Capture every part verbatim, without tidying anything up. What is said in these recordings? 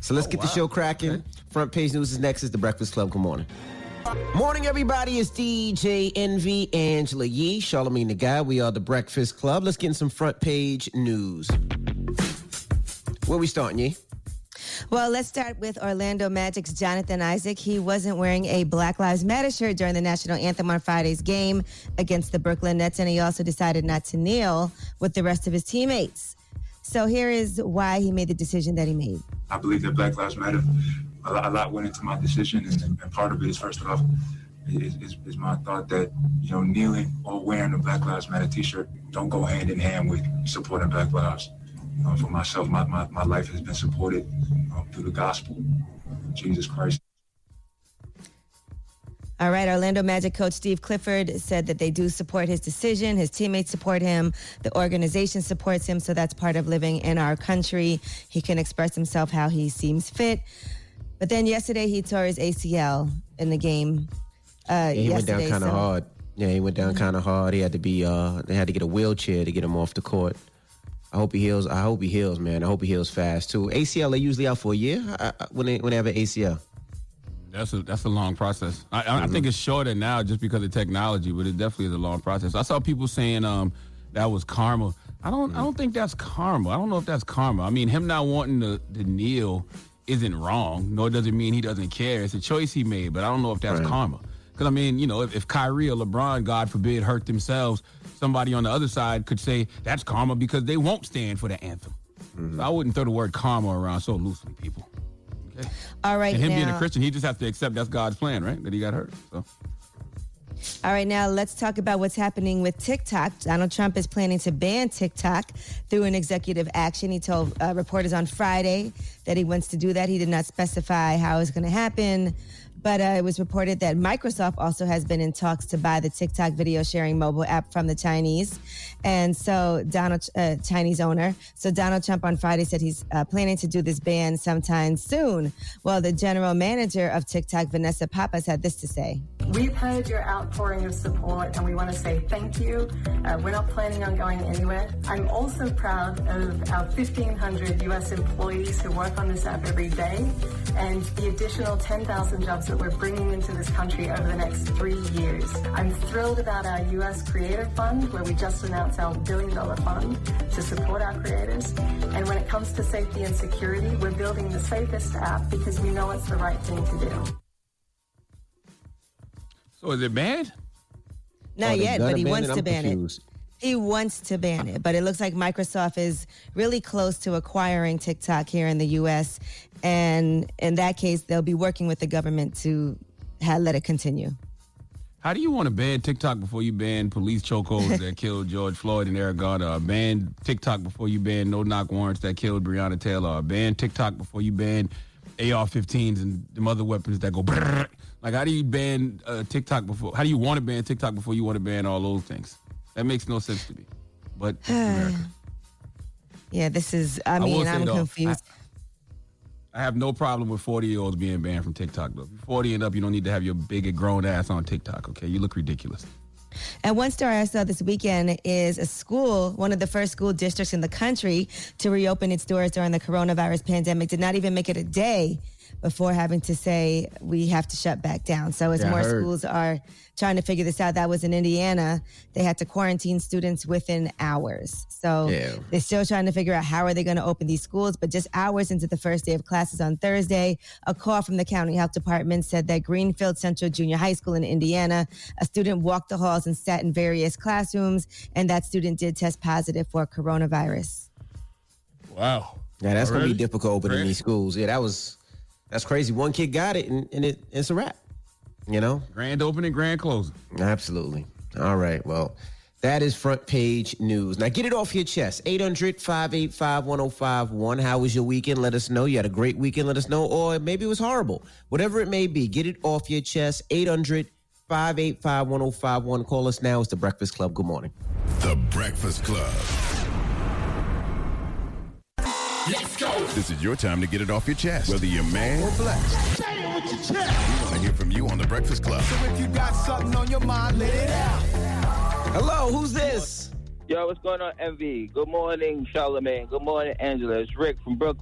So let's Oh, get wow. the show cracking. Okay. Front Page News is next. It's The Breakfast Club. Good morning. Morning, everybody. It's D J Envy, Angela Yee, Charlamagne the Guy. We are The Breakfast Club. Let's get in some Front Page News. Where we starting, Yee? Well, let's start with Orlando Magic's Jonathan Isaac. He wasn't wearing a Black Lives Matter shirt during the national anthem on Friday's game against the Brooklyn Nets, and he also decided not to kneel with the rest of his teammates. So here is why he made the decision that he made. I believe that Black Lives Matter. A lot, a lot went into my decision, and, and part of it is, first off, is, is, is my thought that, you know, kneeling or wearing a Black Lives Matter t-shirt don't go hand in hand with supporting Black lives. You know, for myself, my, my, my life has been supported um, through the gospel of Jesus Christ. All right, Orlando Magic coach Steve Clifford said that they do support his decision. His teammates support him. The organization supports him, so that's part of living in our country. He can express himself how he seems fit. But then yesterday he tore his A C L in the game. Uh, Yeah, he went down yesterday, kind of so- hard. Yeah, he went down Mhm. kind of hard. He had to be. Uh, they had to get a wheelchair to get him off the court. I hope he heals. I hope he heals, man. I hope he heals fast too. A C L, they usually out for a year I, I, when they when they have an A C L. That's a that's a long process. I, I, I think it's shorter now just because of technology, but it definitely is a long process. I saw people saying um, that was karma. I don't I don't think that's karma. I don't know if that's karma. I mean, him not wanting to, to kneel isn't wrong, nor does it mean he doesn't care. It's a choice he made, but I don't know if that's Right. karma. Because, I mean, you know, if, if Kyrie or LeBron, God forbid, hurt themselves, somebody on the other side could say that's karma because they won't stand for the anthem. So I wouldn't throw the word karma around so loosely, people. Okay? All right, And him being now- a Christian, he just has to accept that's God's plan, right? That he got hurt. So. All right, now let's talk about what's happening with TikTok. Donald Trump is planning to ban TikTok through an executive action. He told uh, reporters on Friday that he wants to do that. He did not specify how it's going to happen. But uh, it was reported that Microsoft also has been in talks to buy the TikTok video sharing mobile app from the Chinese. And so Donald, uh, Chinese owner. So Donald Trump on Friday said he's uh, planning to do this ban sometime soon. Well, the general manager of TikTok, Vanessa Pappas, had this to say. We've heard your outpouring of support and we want to say thank you. Uh, we're not planning on going anywhere. I'm also proud of our fifteen hundred U S employees who work on this app every day and the additional ten thousand jobs that we're bringing into this country over the next three years. I'm thrilled about our U S Creator Fund, where we just announced our billion dollar fund to support our creators. And when it comes to safety and security, we're building the safest app because we know it's the right thing to do. So is it banned? Not Oh, they yet, gonna but he ban wants it? to I'm ban confused. it. He wants to ban it, but it looks like Microsoft is really close to acquiring TikTok here in the U S. And in that case, they'll be working with the government to ha- let it continue. How do you want to ban TikTok before you ban police chokeholds that killed George Floyd and Eric Garner? Or ban TikTok before you ban no-knock warrants that killed Breonna Taylor? Or ban TikTok before you ban A R fifteens and the other weapons that go brrr? Like, how do you ban uh, TikTok before? How do you want to ban TikTok before you want to ban all those things? That makes no sense to me. But it's America. Yeah, this is, I will mean, say, I'm though, confused. I have no problem with forty-year-olds being banned from TikTok, though. If you're forty and up, you don't need to have your big grown ass on TikTok, okay? You look ridiculous. And one story I saw this weekend is a school, one of the first school districts in the country to reopen its doors during the coronavirus pandemic, did not even make it a day before having to say we have to shut back down. So as Yeah, I more heard. schools are trying to figure this out, that was in Indiana, they had to quarantine students within hours. So Yeah. they're still trying to figure out how are they going to open these schools. But just hours into the first day of classes on Thursday, a call from the county health department said that Greenfield Central Junior High School in Indiana, a student walked the halls and sat in various classrooms, and that student did test positive for coronavirus. Wow. Yeah, that's gonna Already? be difficult opening Great. these schools. Yeah, that was that's crazy. One kid got it, and, and it, it's a wrap. You know, Grand opening, grand closing. absolutely. All right, well, that is Front Page News. Now get it off your chest. eight hundred, five eight five, one oh five one. How was your weekend? Let us know. You had a great weekend. Let us know. Or maybe it was horrible. Whatever it may be, get it off your chest. eight hundred, five eight five, one oh five one. Call us now. It's The Breakfast Club. Good morning. The Breakfast Club. Let's go. This is your time to get it off your chest, whether you're mad or blessed. Say it with your chest. We want to hear from you on The Breakfast Club. So if you got something on your mind, let it out. Hello, who's this? Yo, what's going on, M V? Good morning, Charlamagne. Good morning, Angela. It's Rick from Brooklyn.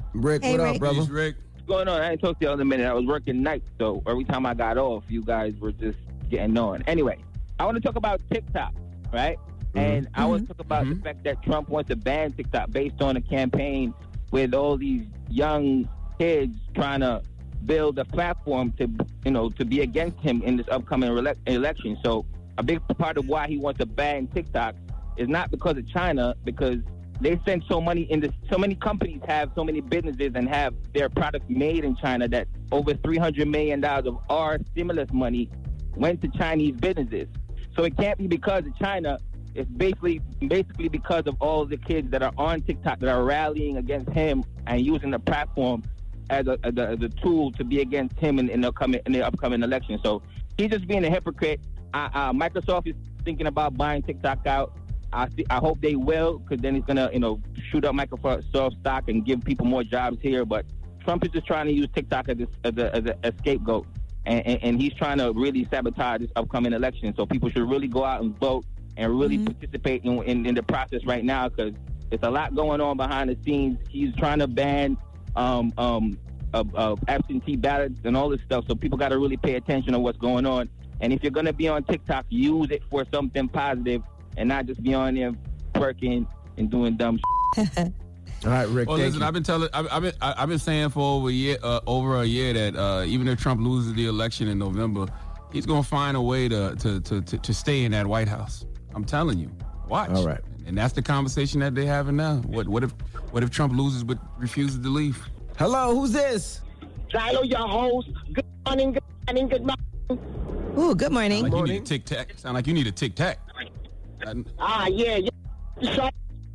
Rick, Hey, what Rick. up, brother? Peace, Rick. What's going on? I ain't talked to you the other minute. I was working nights, so every time I got off, you guys were just getting on. Anyway, I want to talk about TikTok, right? Mm-hmm. And I want to talk about Mhm. the fact that Trump wants to ban TikTok based on a campaign with all these young kids trying to build a platform to, you know, to be against him in this upcoming ele- election. So a big part of why he wants to ban TikTok is not because of China, because they send so many in this, so many companies have so many businesses and have their products made in China that over three hundred million dollars of our stimulus money went to Chinese businesses. So it can't be because of China. It's basically basically because of all the kids that are on TikTok that are rallying against him and using the platform as a, as a, as a tool to be against him in, in, the upcoming, in the upcoming election. So he's just being a hypocrite. Uh, uh, Microsoft is thinking about buying TikTok out. I th- I hope they will, because then he's gonna, you know, shoot up Microsoft stock and give people more jobs here. But Trump is just trying to use TikTok as a, as a, as a, a scapegoat, and, and, and he's trying to really sabotage this upcoming election. So people should really go out and vote and really mm-hmm. participate in, in, in the process right now, because there's a lot going on behind the scenes. He's trying to ban um, um, of, of absentee ballots and all this stuff. So people got to really pay attention to what's going on. And if you're gonna be on TikTok, use it for something positive, and not just be on there twerking and doing dumb shit. All right, Rick. Well, thank listen, you. I've been telling, I've, I've been, I've been saying for over a year, uh, over a year that uh, even if Trump loses the election in November, he's gonna find a way to to to to, to stay in that White House. I'm telling you, watch. All right. And that's the conversation that they're having now. What what if what if Trump loses but refuses to leave? Hello, who's this? Shiloh, your host. Good morning, good morning, good morning. Ooh, good morning. Sound like you need a tic tac. Sound like you need a tic tac. Ah, yeah, yeah.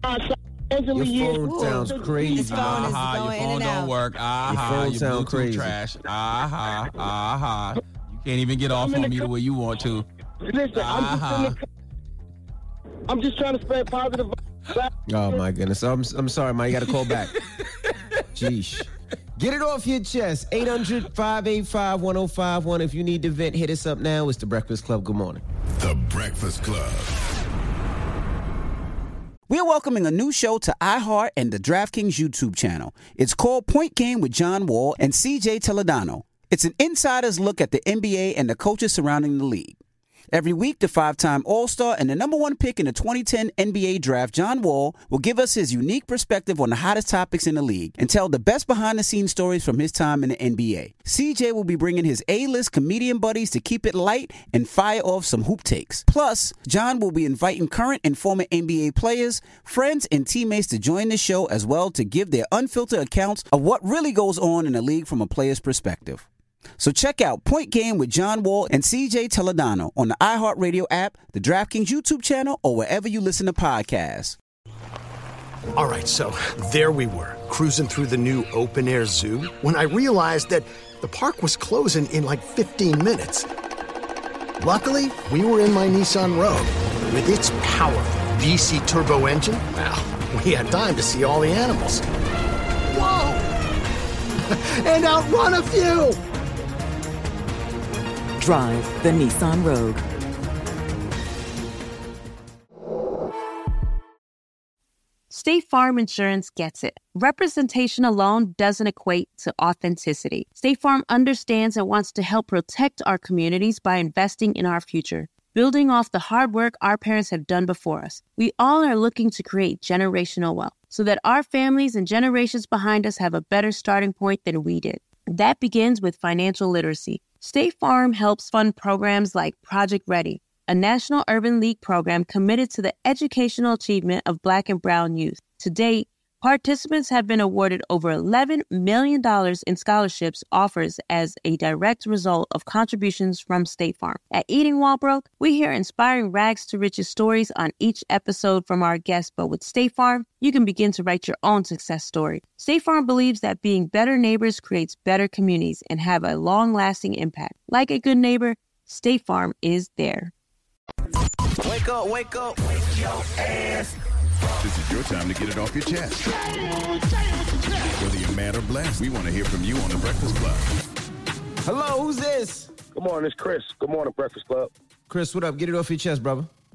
Your phone sounds crazy. His phone is Aha, going your in phone and don't out. work. Aha, Your phone your sound Bluetooth crazy. trash. Aha, aha. You can't even get off on me the way you want to. Listen, I'm just, Uh-huh. in the, I'm just trying to spread positive. Oh my goodness. I'm I'm sorry, man. You got to call back. Jeesh. Get it off your chest. eight hundred, five eight five, one oh five one. If you need to vent, hit us up now. It's The Breakfast Club. Good morning. The Breakfast Club. We're welcoming a new show to iHeart and the DraftKings YouTube channel. It's called Point Game with John Wall and C J Toledano. It's an insider's look at the N B A and the coaches surrounding the league. Every week, the five-time All-Star and the number one pick in the twenty ten N B A draft, John Wall, will give us his unique perspective on the hottest topics in the league and tell the best behind-the-scenes stories from his time in the N B A. C J will be bringing his A-list comedian buddies to keep it light and fire off some hoop takes. Plus, John will be inviting current and former N B A players, friends, and teammates to join the show as well to give their unfiltered accounts of what really goes on in the league from a player's perspective. So check out Point Game with John Wall and C J Toledano on the iHeartRadio app, the DraftKings YouTube channel, or wherever you listen to podcasts. All right, so there we were, cruising through the new open-air zoo, when I realized that the park was closing in like fifteen minutes. Luckily, we were in my Nissan Rogue. With its powerful V C turbo engine, well, we had time to see all the animals. Whoa! And outrun a few! Drive the Nissan Rogue. State Farm Insurance gets it. Representation alone doesn't equate to authenticity. State Farm understands and wants to help protect our communities by investing in our future, building off the hard work our parents have done before us. We all are looking to create generational wealth so that our families and generations behind us have a better starting point than we did. That begins with financial literacy. State Farm helps fund programs like Project Ready, a National Urban League program committed to the educational achievement of Black and Brown youth. To date, participants have been awarded over eleven million dollars in scholarships offers as a direct result of contributions from State Farm. At Eating While Broke, we hear inspiring rags to riches stories on each episode from our guests, but with State Farm, you can begin to write your own success story. State Farm believes that being better neighbors creates better communities and have a long-lasting impact. Like a good neighbor, State Farm is there. Wake up, wake up, wake your ass. This is your time to get it off your chest. Whether you're mad or blessed, we want to hear from you on The Breakfast Club. Hello, who's this? Good morning, it's Chris. Good morning, Breakfast Club. Chris, what up? Get it off your chest, brother.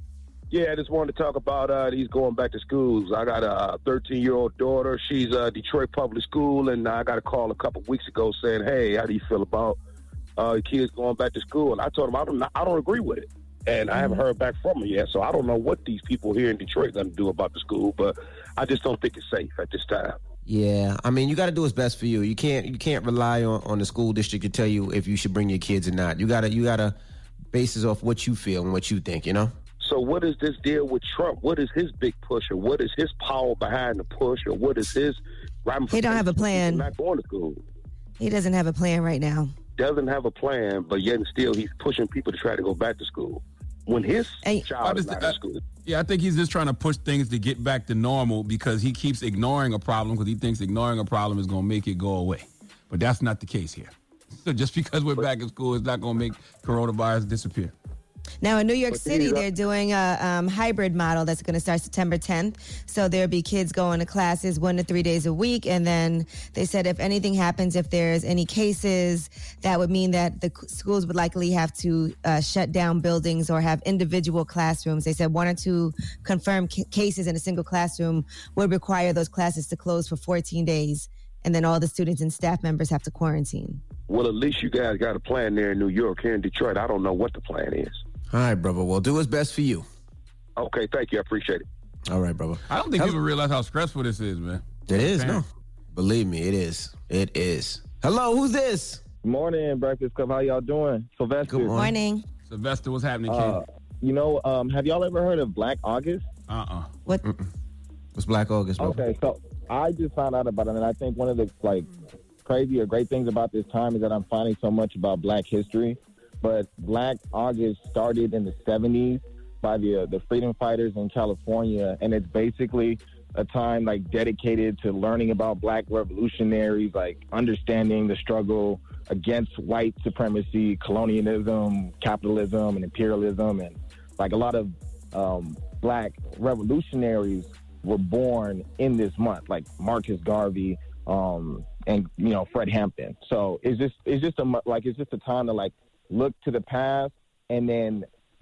Yeah, I just wanted to talk about uh, these going back to schools. I got a thirteen-year-old daughter. She's uh, Detroit Public School, and I got a call a couple weeks ago saying, hey, how do you feel about uh, kids going back to school? And I told them I don't, I don't agree with it. And I haven't heard back from them yet, so I don't know what these people here in Detroit are going to do about the school, but I just don't think it's safe at this time. Yeah, I mean, you got to do what's best for you. You can't you can't rely on, on the school district to tell you if you should bring your kids or not. You gotta you gotta base it off what you feel and what you think. You know. So what is this deal with Trump? What is his big push, or what is his power behind the push, or what is his ramifications? He don't have a plan. Not going to school. He doesn't have a plan right now. Doesn't have a plan, but yet and still he's pushing people to try to go back to school when his hey, child is not in school. Yeah, I think he's just trying to push things to get back to normal because he keeps ignoring a problem because he thinks ignoring a problem is going to make it go away. But that's not the case here. So just because we're back in school is not going to make coronavirus disappear. Now, in New York City, they're doing a um, hybrid model that's going to start September tenth. So there'll be kids going to classes one to three days a week. And then they said if anything happens, if there's any cases, that would mean that the schools would likely have to uh, shut down buildings or have individual classrooms. They said one or two confirmed c- cases in a single classroom would require those classes to close for fourteen days. And then all the students and staff members have to quarantine. Well, at least you guys got a plan there in New York. Here in Detroit, I don't know what the plan is. All right, brother. Well, do what's best for you. Okay, thank you. I appreciate it. All right, brother. I don't think people realize how stressful this is, man. It is, no. Believe me, it is. It is. Hello, who's this? Good morning, Breakfast Club. How y'all doing? Sylvester. Good morning. Sylvester, what's happening, kid? Uh, you know, um, have y'all ever heard of Black August? Uh-uh. What? Mm-mm. What's Black August, brother? Okay, so I just found out about it, and I think one of the, like, crazy or great things about this time is that I'm finding so much about Black history. But Black August started in the seventies by the uh, the freedom fighters in California, and it's basically a time like dedicated to learning about Black revolutionaries, like understanding the struggle against white supremacy, colonialism, capitalism, and imperialism, and like a lot of um, Black revolutionaries were born in this month, like Marcus Garvey um, and you know Fred Hampton. So it's just it's just a like it's just a time to like look to the past and then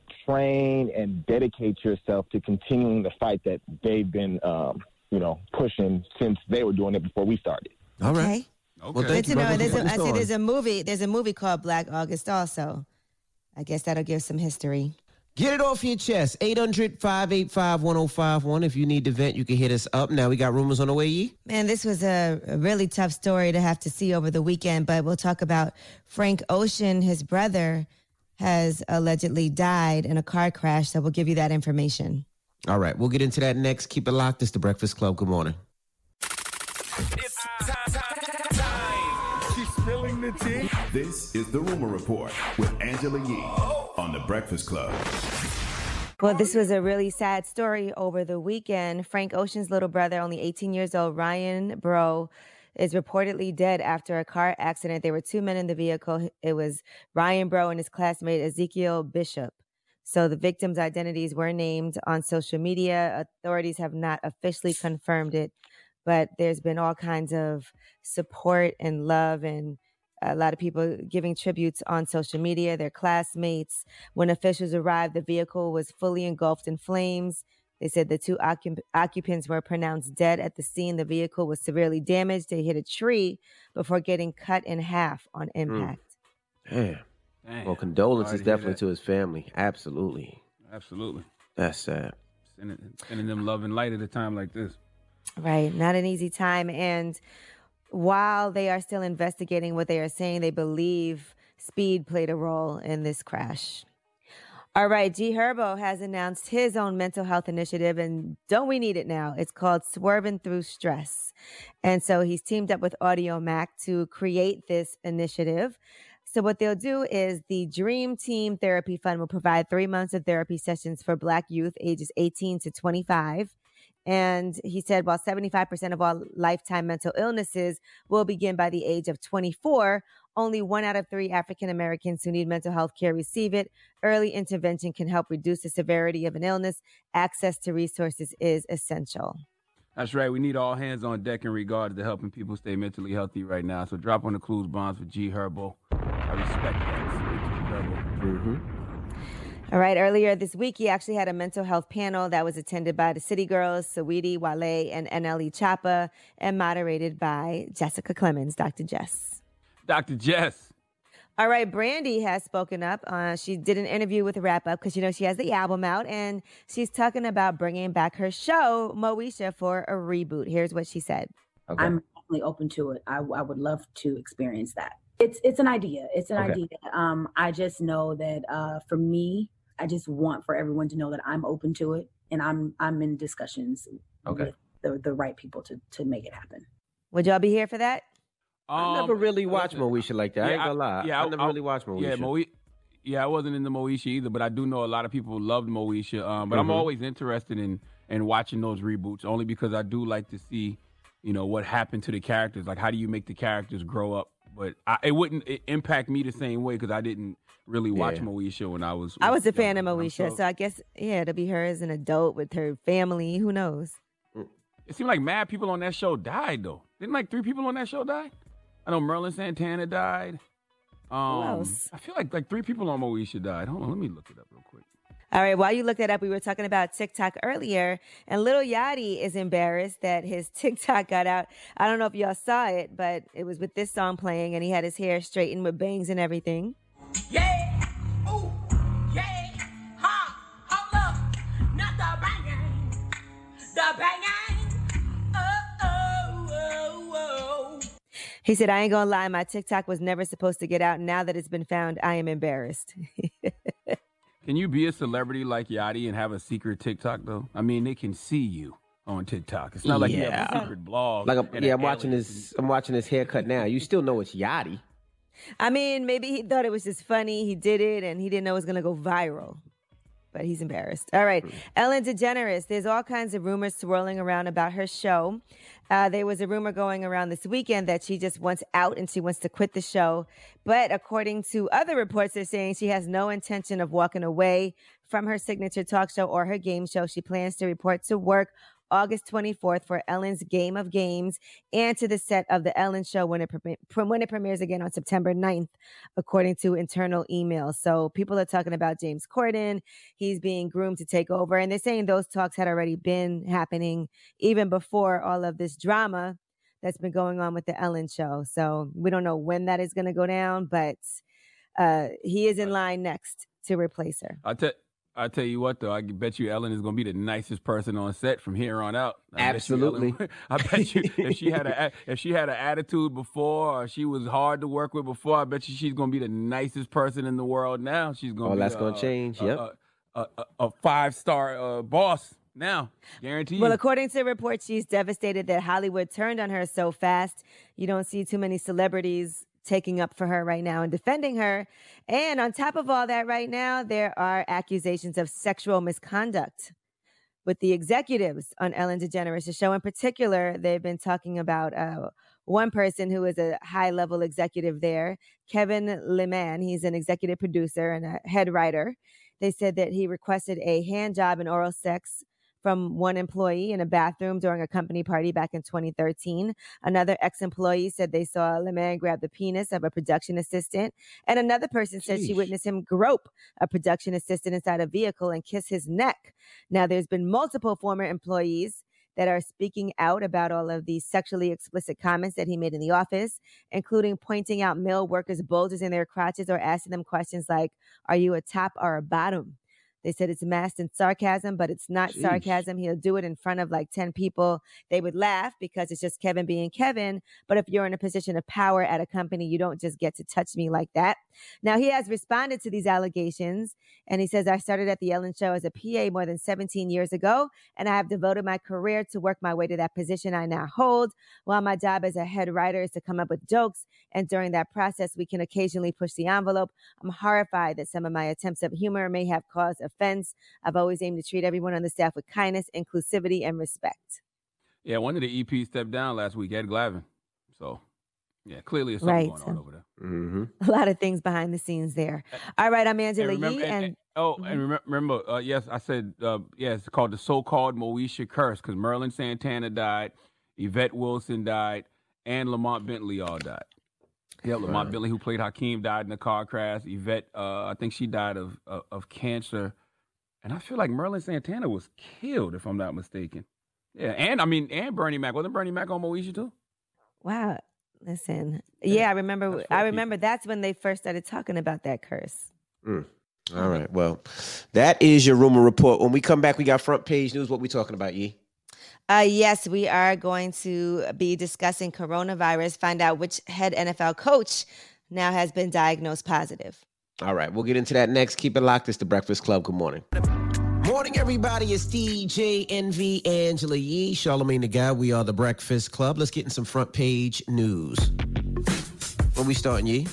train and dedicate yourself to continuing the fight that they've been, um, you know, pushing since they were doing it before we started. All right. Okay. Well, thank Good you, to know. brother. There's a, What's I see on? there's a movie. There's a movie called Black August also. I guess that'll give some history. Get it off your chest. eight hundred, five eight five, one oh five one. If you need to vent, you can hit us up. Now we got rumors on the way, Yee. Man, this was a, a really tough story to have to see over the weekend, but we'll talk about Frank Ocean. His brother has allegedly died in a car crash, so we'll give you that information. All right, we'll get into that next. Keep it locked. It's The Breakfast Club. Good morning. It's time, time, time. She's spilling the tea. This is The Rumor Report with Angela Yee on The Breakfast Club. Well, this was a really sad story over the weekend. Frank Ocean's little brother, only eighteen years old, Ryan Bro, is reportedly dead after a car accident. There were two men in the vehicle. It was Ryan Bro and his classmate Ezekiel Bishop. So the victims' identities were named on social media. Authorities have not officially confirmed it, but there's been all kinds of support and love and a lot of people giving tributes on social media, their classmates. When officials arrived, the vehicle was fully engulfed in flames. They said the two occup- occupants were pronounced dead at the scene. The vehicle was severely damaged. They hit a tree before getting cut in half on impact. Damn. Damn. Well, condolences Sorry to hear definitely that. to his family. Absolutely. Absolutely. That's sad. Sending, sending them love and light at a time like this. Right. Not an easy time. And while they are still investigating what they are saying, they believe speed played a role in this crash. All right, G Herbo has announced his own mental health initiative, and don't we need it now? It's called Swerving Through Stress. And so he's teamed up with Audio Mac to create this initiative. So what they'll do is the Dream Team Therapy Fund will provide three months of therapy sessions for Black youth ages eighteen to twenty-five. And he said, while seventy-five percent of all lifetime mental illnesses will begin by the age of twenty-four, only one out of three African Americans who need mental health care receive it. Early intervention can help reduce the severity of an illness. Access to resources is essential. That's right. We need all hands on deck in regard to helping people stay mentally healthy right now. So drop on the clues bonds for G Herbo. I respect that. G Herbo. Mm-hmm. All right. Earlier this week, he actually had a mental health panel that was attended by the City Girls, Saweetie, Wale, and N L E Choppa, and moderated by Jessica Clemens, Doctor Jess. Doctor Jess. All right. Brandy has spoken up. Uh, she did an interview with Wrap Up because, you know, she has the album out, and she's talking about bringing back her show, Moesha, for a reboot. Here's what she said. Okay. I'm definitely open to it. I, I would love to experience that. It's it's an idea. It's an okay. idea. Um, I just know that uh, for me, I just want for everyone to know that I'm open to it, and I'm I'm in discussions okay. with the, the right people to to make it happen. Would y'all be here for that? Um, I never really watched Moesha like that. Yeah, I ain't gonna lie. Yeah, I, I never I, really watched Moesha. Yeah, Mo- yeah, I wasn't into Moesha either, but I do know a lot of people loved Moesha. Um, but mm-hmm. I'm always interested in in watching those reboots, only because I do like to see, you know, what happened to the characters. Like, how do you make the characters grow up? But I, it wouldn't it impact me the same way because I didn't really watch yeah. Moesha when I was. I was a fan of Moesha, so, so I guess yeah, it'll be her as an adult with her family. Who knows? It seemed like mad people on that show died though. Didn't like three people on that show die? I know Merlin Santana died. Um, Who else? I feel like like three people on Moesha died. Hold on, let me look it up real quick. All right, while you look that up, we were talking about TikTok earlier, and Lil Yachty is embarrassed that his TikTok got out. I don't know if y'all saw it, but it was with this song playing, and he had his hair straightened with bangs and everything. Yeah, ooh, yeah, ha, hold up, not the banging, the banging, oh, oh, oh, oh. He said, I ain't gonna lie, my TikTok was never supposed to get out. Now that it's been found, I am embarrassed. Can you be a celebrity like Yachty and have a secret TikTok, though? I mean, they can see you on TikTok. It's not like yeah. you have a secret blog. Like a, yeah, I'm watching his. I'm watching his haircut now. You still know it's Yachty. I mean, maybe he thought it was just funny. He did it, and he didn't know it was going to go viral. But he's embarrassed. All right. Mm. Ellen DeGeneres. There's all kinds of rumors swirling around about her show. Uh, there was a rumor going around this weekend that she just wants out and she wants to quit the show. But according to other reports, they're saying she has no intention of walking away from her signature talk show or her game show. She plans to report to work August twenty-fourth for Ellen's Game of Games and to the set of The Ellen Show when it, when it premieres again on September ninth, according to internal emails. So people are talking about James Corden. He's being groomed to take over. And they're saying those talks had already been happening even before all of this drama that's been going on with The Ellen Show. So we don't know when that is going to go down, but uh, he is in line next to replace her. I'll tell I tell you what, though, I bet you Ellen is going to be the nicest person on set from here on out. I Absolutely. Bet Ellen, I bet you if she had a if she had an attitude before, or she was hard to work with before, I bet you she's going to be the nicest person in the world now. She's going. Oh, be that's uh, going to change. Yep. A, a, a, a five star uh, boss now, guaranteed. Well, according to reports, she's devastated that Hollywood turned on her so fast. You don't see too many celebrities taking up for her right now and defending her. And on top of all that right now, there are accusations of sexual misconduct with the executives on Ellen DeGeneres' show. In particular, they've been talking about uh, one person who is a high-level executive there, Kevin Leman. He's an executive producer and a head writer. They said that he requested a hand job and oral sex from one employee in a bathroom during a company party back in twenty thirteen. Another ex-employee said they saw LeMan grab the penis of a production assistant. And another person said she witnessed him grope a production assistant inside a vehicle and kiss his neck. Now, there's been multiple former employees that are speaking out about all of these sexually explicit comments that he made in the office, including pointing out male workers' bulges in their crotches or asking them questions like, are you a top or a bottom? They said it's masked in sarcasm, but it's not Jeez. sarcasm. He'll do it in front of like ten people. They would laugh because it's just Kevin being Kevin. But if you're in a position of power at a company, you don't just get to touch me like that. Now, he has responded to these allegations, and he says, I started at The Ellen Show as a P A more than seventeen years ago, and I have devoted my career to work my way to that position I now hold. While my job as a head writer is to come up with jokes, and during that process, we can occasionally push the envelope. I'm horrified that some of my attempts at humor may have caused offense. I've always aimed to treat everyone on the staff with kindness, inclusivity, and respect. Yeah, one of the E Ps stepped down last week, Ed Glavin. So, yeah, clearly there's something right. going on over there. Mm-hmm. A lot of things behind the scenes there. All right, I'm Angela and remember, Yee. And, and, oh, mm-hmm. and remember, remember uh, yes, I said, uh, yeah, it's called the so-called Moesha curse because Merlin Santana died, Yvette Wilson died, and Lamont Bentley all died. Yeah, Lamont Bentley, who played Hakeem, died in a car crash. Yvette, uh, I think she died of, of of cancer. And I feel like Merlin Santana was killed, if I'm not mistaken. Yeah, and I mean, and Bernie Mac. Wasn't Bernie Mac on Moesha too? Wow. Listen. Yeah, I remember I remember that's when they first started talking about that curse. Mm. All right. Well, that is your rumor report. When we come back, we got front page news. What we talking about, Yee? Uh, yes, we are going to be discussing coronavirus, find out which head N F L coach now has been diagnosed positive. All right, we'll get into that next. Keep it locked. It's The Breakfast Club. Good morning. Morning, everybody. It's D J, Envy, Angela Yee, Charlamagne the Guy. We are The Breakfast Club. Let's get in some front page news. When we starting, Yee?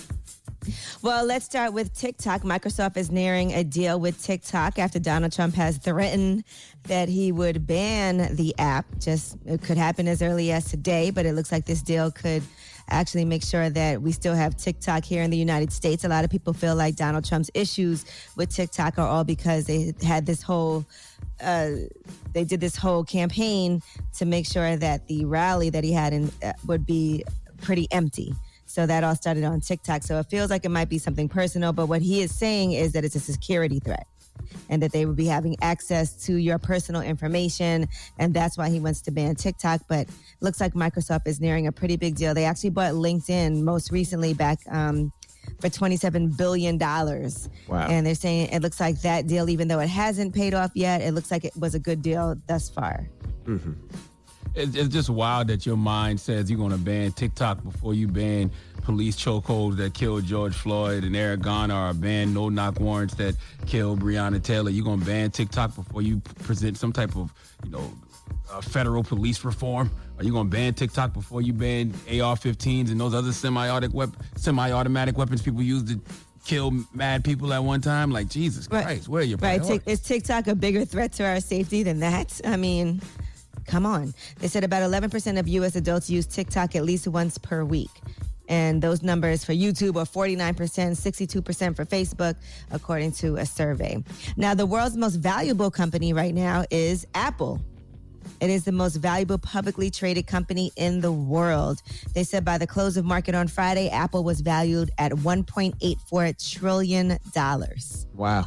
Well, let's start with TikTok. Microsoft is nearing a deal with TikTok after Donald Trump has threatened that he would ban the app. Just it could happen as early as today, but it looks like this deal could actually make sure that we still have TikTok here in the United States. A lot of people feel like Donald Trump's issues with TikTok are all because they had this whole, uh, they did this whole campaign to make sure that the rally that he had in uh, would be pretty empty. So that all started on TikTok. So it feels like it might be something personal, but what he is saying is that it's a security threat and that they would be having access to your personal information. And that's why he wants to ban TikTok. But looks like Microsoft is nearing a pretty big deal. They actually bought LinkedIn most recently back um, for twenty-seven billion dollars. Wow. And they're saying it looks like that deal, even though it hasn't paid off yet, it looks like it was a good deal thus far. Mm-hmm. It's, it's just wild that your mind says you're going to ban TikTok before you ban police chokeholds that killed George Floyd and Eric Garner, or ban no-knock warrants that killed Breonna Taylor. You're going to ban TikTok before you present some type of, you know, uh, federal police reform. Are you going to ban TikTok before you ban A R fifteens and those other semi-automatic, wep- semi-automatic weapons people use to kill mad people at one time? Like, Jesus Right. Christ, where are your Right. priorities? Tik- Is TikTok a bigger threat to our safety than that? I mean, come on. They said about eleven percent of U S adults use TikTok at least once per week. And those numbers for YouTube are forty-nine percent, sixty-two percent for Facebook, according to a survey. Now, the world's most valuable company right now is Apple. It is the most valuable publicly traded company in the world. They said by the close of market on Friday, Apple was valued at one point eight four trillion dollars. Wow.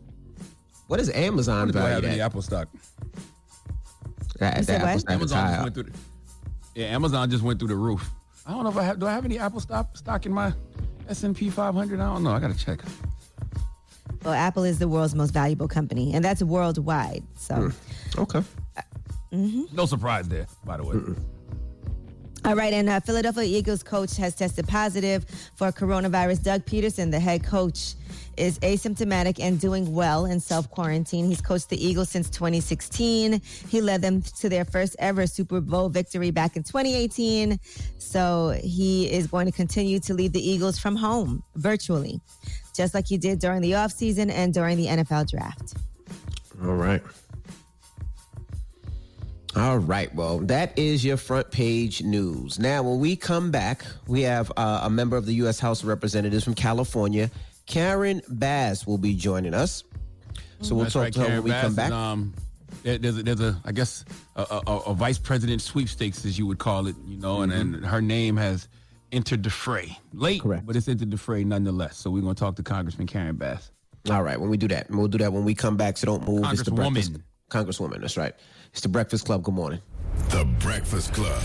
What is Amazon Do I have valued any at? Apple stock? That, You that said what? Apple's not Amazon high just up. went through the, yeah, Amazon just went through the roof. I don't know if I have. Do I have any Apple stock stock in my S and P five hundred? I don't know. I got to check. Well, Apple is the world's most valuable company, and that's worldwide. So, Mm. Okay. mhm. No surprise there, by the way. Mm-mm. All right, and uh, Philadelphia Eagles coach has tested positive for coronavirus. Doug Peterson, the head coach, is asymptomatic and doing well in self-quarantine. He's coached the Eagles since twenty sixteen. He led them to their first ever Super Bowl victory back in twenty eighteen. So he is going to continue to lead the Eagles from home, virtually, just like he did during the offseason and during the N F L draft. All right. All right. Well, that is your front page news. Now, when we come back, we have uh, a member of the U S House of Representatives from California, Karen Bass, will be joining us. So we'll That's talk right, to her Karen when we Bass come is, back. um, there- there's a, there's a I guess a, a, a vice president sweepstakes, as you would call it, you know, and, Mhm. and her name has entered the fray late, Correct. but it's entered the fray nonetheless. So we're going to talk to Congressman Karen Bass. All right. When we do that, we'll do that when we come back. So don't move. It's the Congresswoman. breakfast. Congresswoman. That's right. It's the Breakfast Club. Good morning. The Breakfast Club.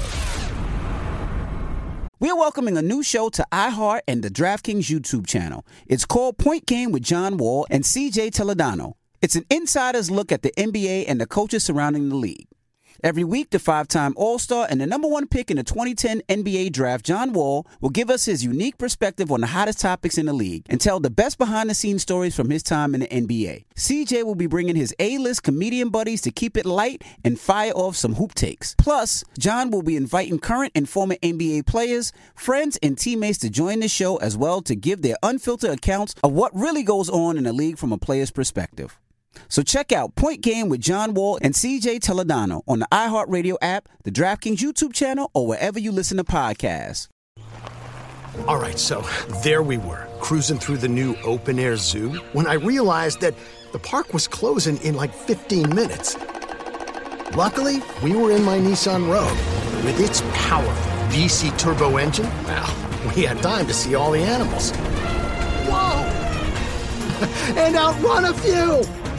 We're welcoming a new show to iHeart and the DraftKings YouTube channel. It's called Point Game with John Wall and C J Toledano. It's an insider's look at the N B A and the coaches surrounding the league. Every week, the five-time All-Star and the number one pick in the twenty ten N B A draft, John Wall, will give us his unique perspective on the hottest topics in the league and tell the best behind-the-scenes stories from his time in the N B A. C J will be bringing his A-list comedian buddies to keep it light and fire off some hoop takes. Plus, John will be inviting current and former N B A players, friends, and teammates to join the show as well to give their unfiltered accounts of what really goes on in the league from a player's perspective. So check out Point Game with John Wall and C J Toledano on the iHeartRadio app, the DraftKings YouTube channel, or wherever you listen to podcasts. All right, so there we were, cruising through the new open-air zoo, when I realized that the park was closing in like fifteen minutes. Luckily, we were in my Nissan Rogue. With its powerful V C turbo engine, well, we had time to see all the animals. Whoa! And outrun a few!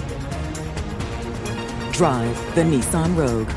Drive the Nissan Rogue.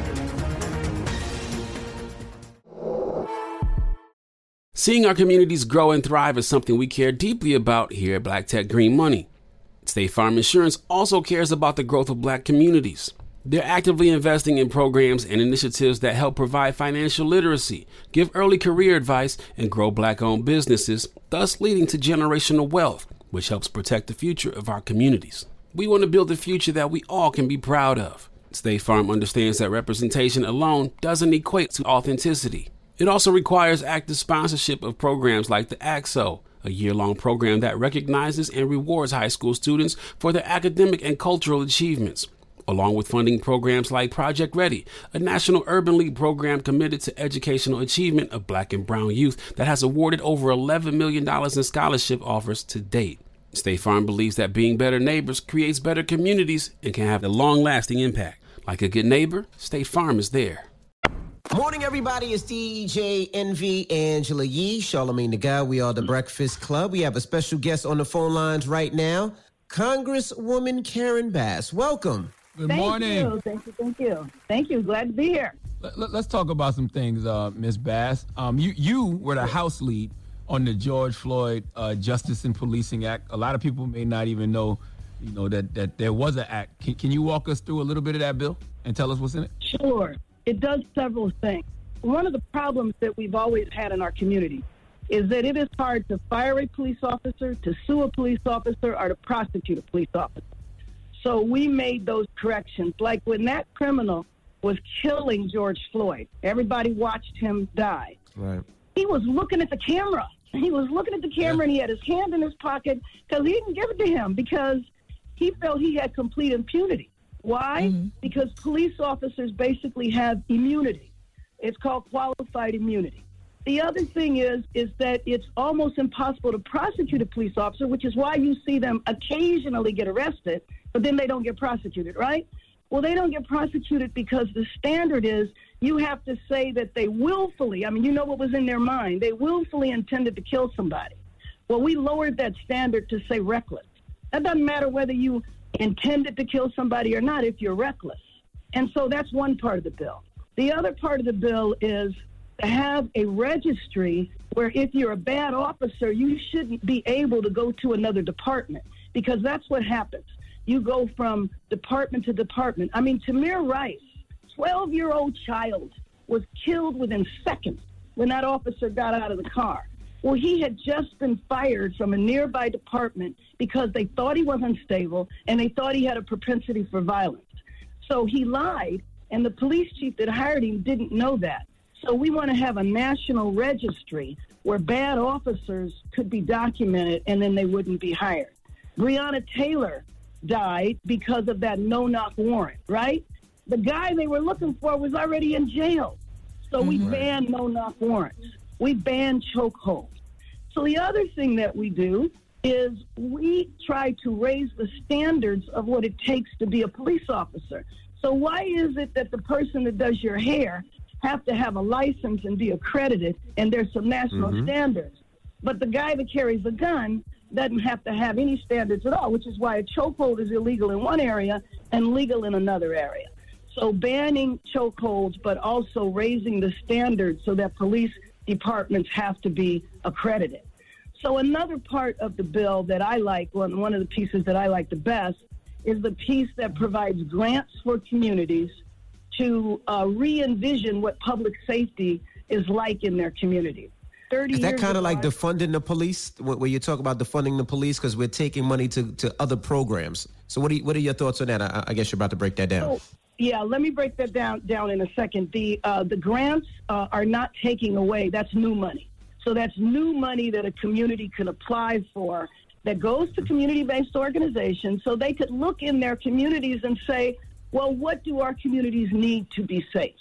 Seeing our communities grow and thrive is something we care deeply about here at Black Tech Green Money. State Farm Insurance also cares about the growth of Black communities. They're actively investing in programs and initiatives that help provide financial literacy, give early career advice, and grow Black-owned businesses, thus leading to generational wealth, which helps protect the future of our communities. We want to build a future that we all can be proud of. State Farm understands that representation alone doesn't equate to authenticity. It also requires active sponsorship of programs like the A C S O, a year-long program that recognizes and rewards high school students for their academic and cultural achievements, along with funding programs like Project Ready, a National Urban League program committed to educational achievement of Black and brown youth that has awarded over eleven million dollars in scholarship offers to date. State Farm believes that being better neighbors creates better communities and can have a long-lasting impact. Like a good neighbor, State Farm is there. Morning, everybody. It's D J Envy, Angela Yee, Charlamagne the Guy. We are the Breakfast Club. We have a special guest on the phone lines right now, Congresswoman Karen Bass. Welcome. Good thank morning. You. Thank you. Thank you. Thank you. Glad to be here. Let, let, let's talk about some things, uh, Miz Bass. Um, you you were the House lead on the George Floyd uh, Justice and Policing Act. A lot of people may not even know, you know, that that there was an act. Can, can you walk us through a little bit of that bill and tell us what's in it? Sure. It does several things. One of the problems that we've always had in our community is that it is hard to fire a police officer, to sue a police officer, or to prosecute a police officer. So we made those corrections. Like when that criminal was killing George Floyd, everybody watched him die. Right. He was looking at the camera. He was looking at the camera, and he had his hand in his pocket because he didn't give it to him because he felt he had complete impunity. Why? Mm-hmm. Because police officers basically have immunity. It's called qualified immunity. The other thing is, is that it's almost impossible to prosecute a police officer, which is why you see them occasionally get arrested, but then they don't get prosecuted, right? Well, they don't get prosecuted because the standard is you have to say that they willfully, I mean, you know what was in their mind, they willfully intended to kill somebody. Well, we lowered that standard to say reckless. That doesn't matter whether you intended to kill somebody or not if you're reckless. And so that's one part of the bill. The other part of the bill is to have a registry where if you're a bad officer, you shouldn't be able to go to another department because that's what happens. You go from department to department. I mean, Tamir Rice, twelve-year-old child, was killed within seconds when that officer got out of the car. Well, he had just been fired from a nearby department because they thought he was unstable and they thought he had a propensity for violence. So he lied, and the police chief that hired him didn't know that. So we want to have a national registry where bad officers could be documented and then they wouldn't be hired. Breonna Taylor died because of that no-knock warrant, right? The guy they were looking for was already in jail. So we mm-hmm. banned no-knock warrants. We ban chokeholds. So the other thing that we do is we try to raise the standards of what it takes to be a police officer. So why is it that the person that does your hair have to have a license and be accredited, and there's some national mm-hmm. standards, but the guy that carries a gun doesn't have to have any standards at all, which is why a chokehold is illegal in one area and legal in another area. So banning chokeholds, but also raising the standards so that police departments have to be accredited. So another part of the bill that I like, one, one of the pieces that I like the best, is the piece that provides grants for communities to uh, re-envision what public safety is like in their community. Is that kind of like defunding the police, where you talk about defunding the police because we're taking money to, to other programs? So what are, you, what are your thoughts on that? I, I guess you're about to break that down. So, yeah, let me break that down down in a second. The uh, the grants uh, are not taking away. That's new money. So that's new money that a community can apply for that goes to community-based organizations so they could look in their communities and say, well, what do our communities need to be safe?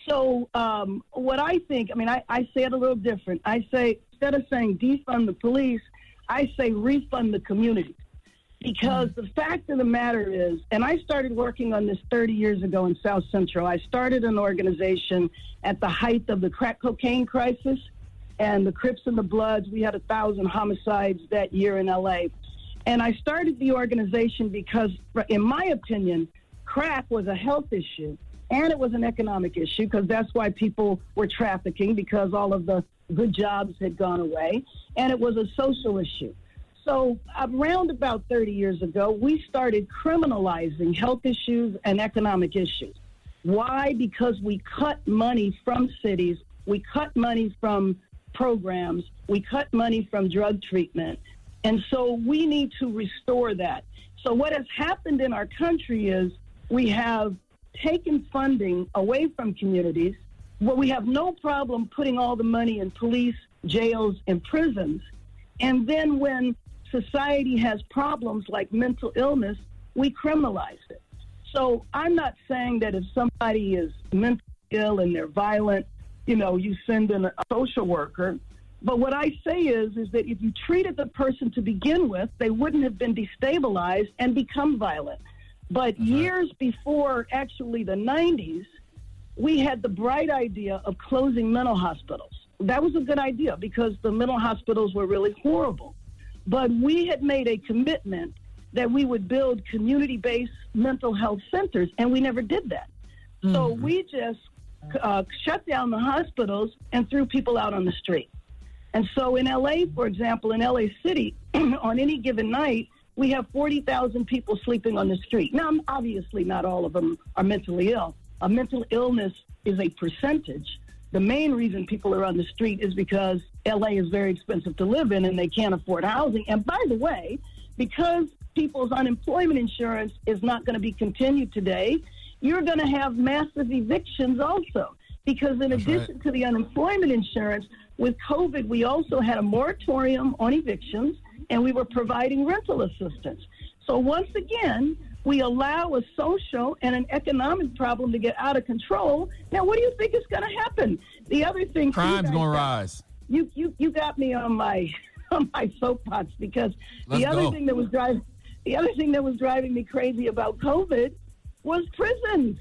So um, what I think, I mean, I, I say it a little different. I say, instead of saying defund the police, I say refund the community. Because the fact of the matter is, and I started working on this thirty years ago in South Central. I started an organization at the height of the crack cocaine crisis. and the Crips and the Bloods. We had a thousand homicides that year in L A. And I started the organization because, in my opinion, crack was a health issue and it was an economic issue, because that's why people were trafficking, because all of the good jobs had gone away, and it was a social issue. So around about thirty years ago, we started criminalizing health issues and economic issues. Why? Because we cut money from cities, we cut money from programs, we cut money from drug treatment, and so we need to restore that. So what has happened in our country is we have taken funding away from communities, where we have no problem putting all the money in police, jails, and prisons, and then when society has problems like mental illness, we criminalize it. So I'm not saying that if somebody is mentally ill and they're violent, you know, you send in a social worker. But what I say is, is that if you treated the person to begin with, they wouldn't have been destabilized and become violent. But uh-huh. years before, actually the nineties, we had the bright idea of closing mental hospitals. That was a good idea because the mental hospitals were really horrible. But we had made a commitment that we would build community-based mental health centers, and we never did that. Mm-hmm. So we just uh, shut down the hospitals and threw people out on the street. And so in L A, for example, in L A City, on any given night, we have forty thousand people sleeping on the street. Now, obviously, not all of them are mentally ill. A mental illness is a percentage. The main reason people are on the street is because L A is very expensive to live in and they can't afford housing. And by the way, because people's unemployment insurance is not going to be continued today, you're going to have massive evictions also. Because in That's addition right. to the unemployment insurance, with COVID, we also had a moratorium on evictions, and we were providing rental assistance. So once again, we allow a social and an economic problem to get out of control. Now, what do you think is going to happen? The other thing, crime's going to rise. You you you got me on my on my soapbox because Let's the other go. thing that was driving the other thing that was driving me crazy about COVID was prisons.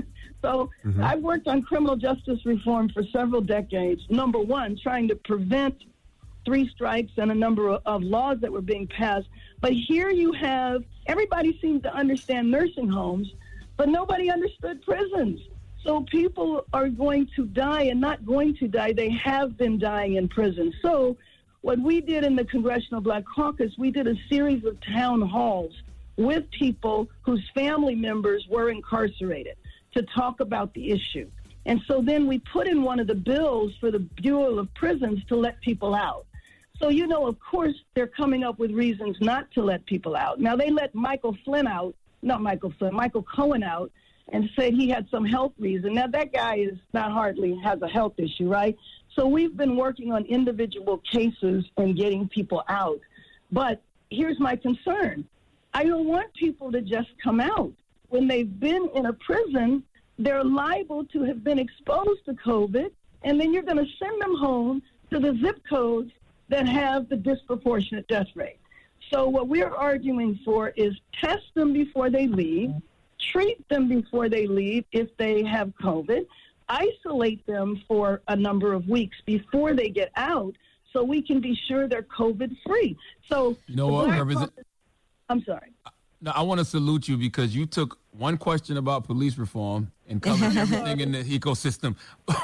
So Mm-hmm. I've worked on criminal justice reform for several decades. Number one, trying to prevent three strikes and a number of, of laws that were being passed. But here you have, everybody seems to understand nursing homes, but nobody understood prisons. So people are going to die and not going to die. They have been dying in prison. So what we did in the Congressional Black Caucus, we did a series of town halls with people whose family members were incarcerated to talk about the issue. And so then we put in one of the bills for the Bureau of Prisons to let people out. So, you know, of course, they're coming up with reasons not to let people out. Now, they let Michael Flynn out, not Michael Flynn, Michael Cohen out, and said he had some health reason. Now, that guy is not hardly has a health issue, right? So we've been working on individual cases and getting people out. But here's my concern. I don't want people to just come out. When they've been in a prison, they're liable to have been exposed to COVID, and then you're going to send them home to the zip codes that have the disproportionate death rate. So what we're arguing for is test them before they leave, treat them before they leave if they have COVID, isolate them for a number of weeks before they get out so we can be sure they're COVID-free. So You know what, Represent- I'm sorry. No, I want to salute you because you took one question about police reform and covered everything in the ecosystem.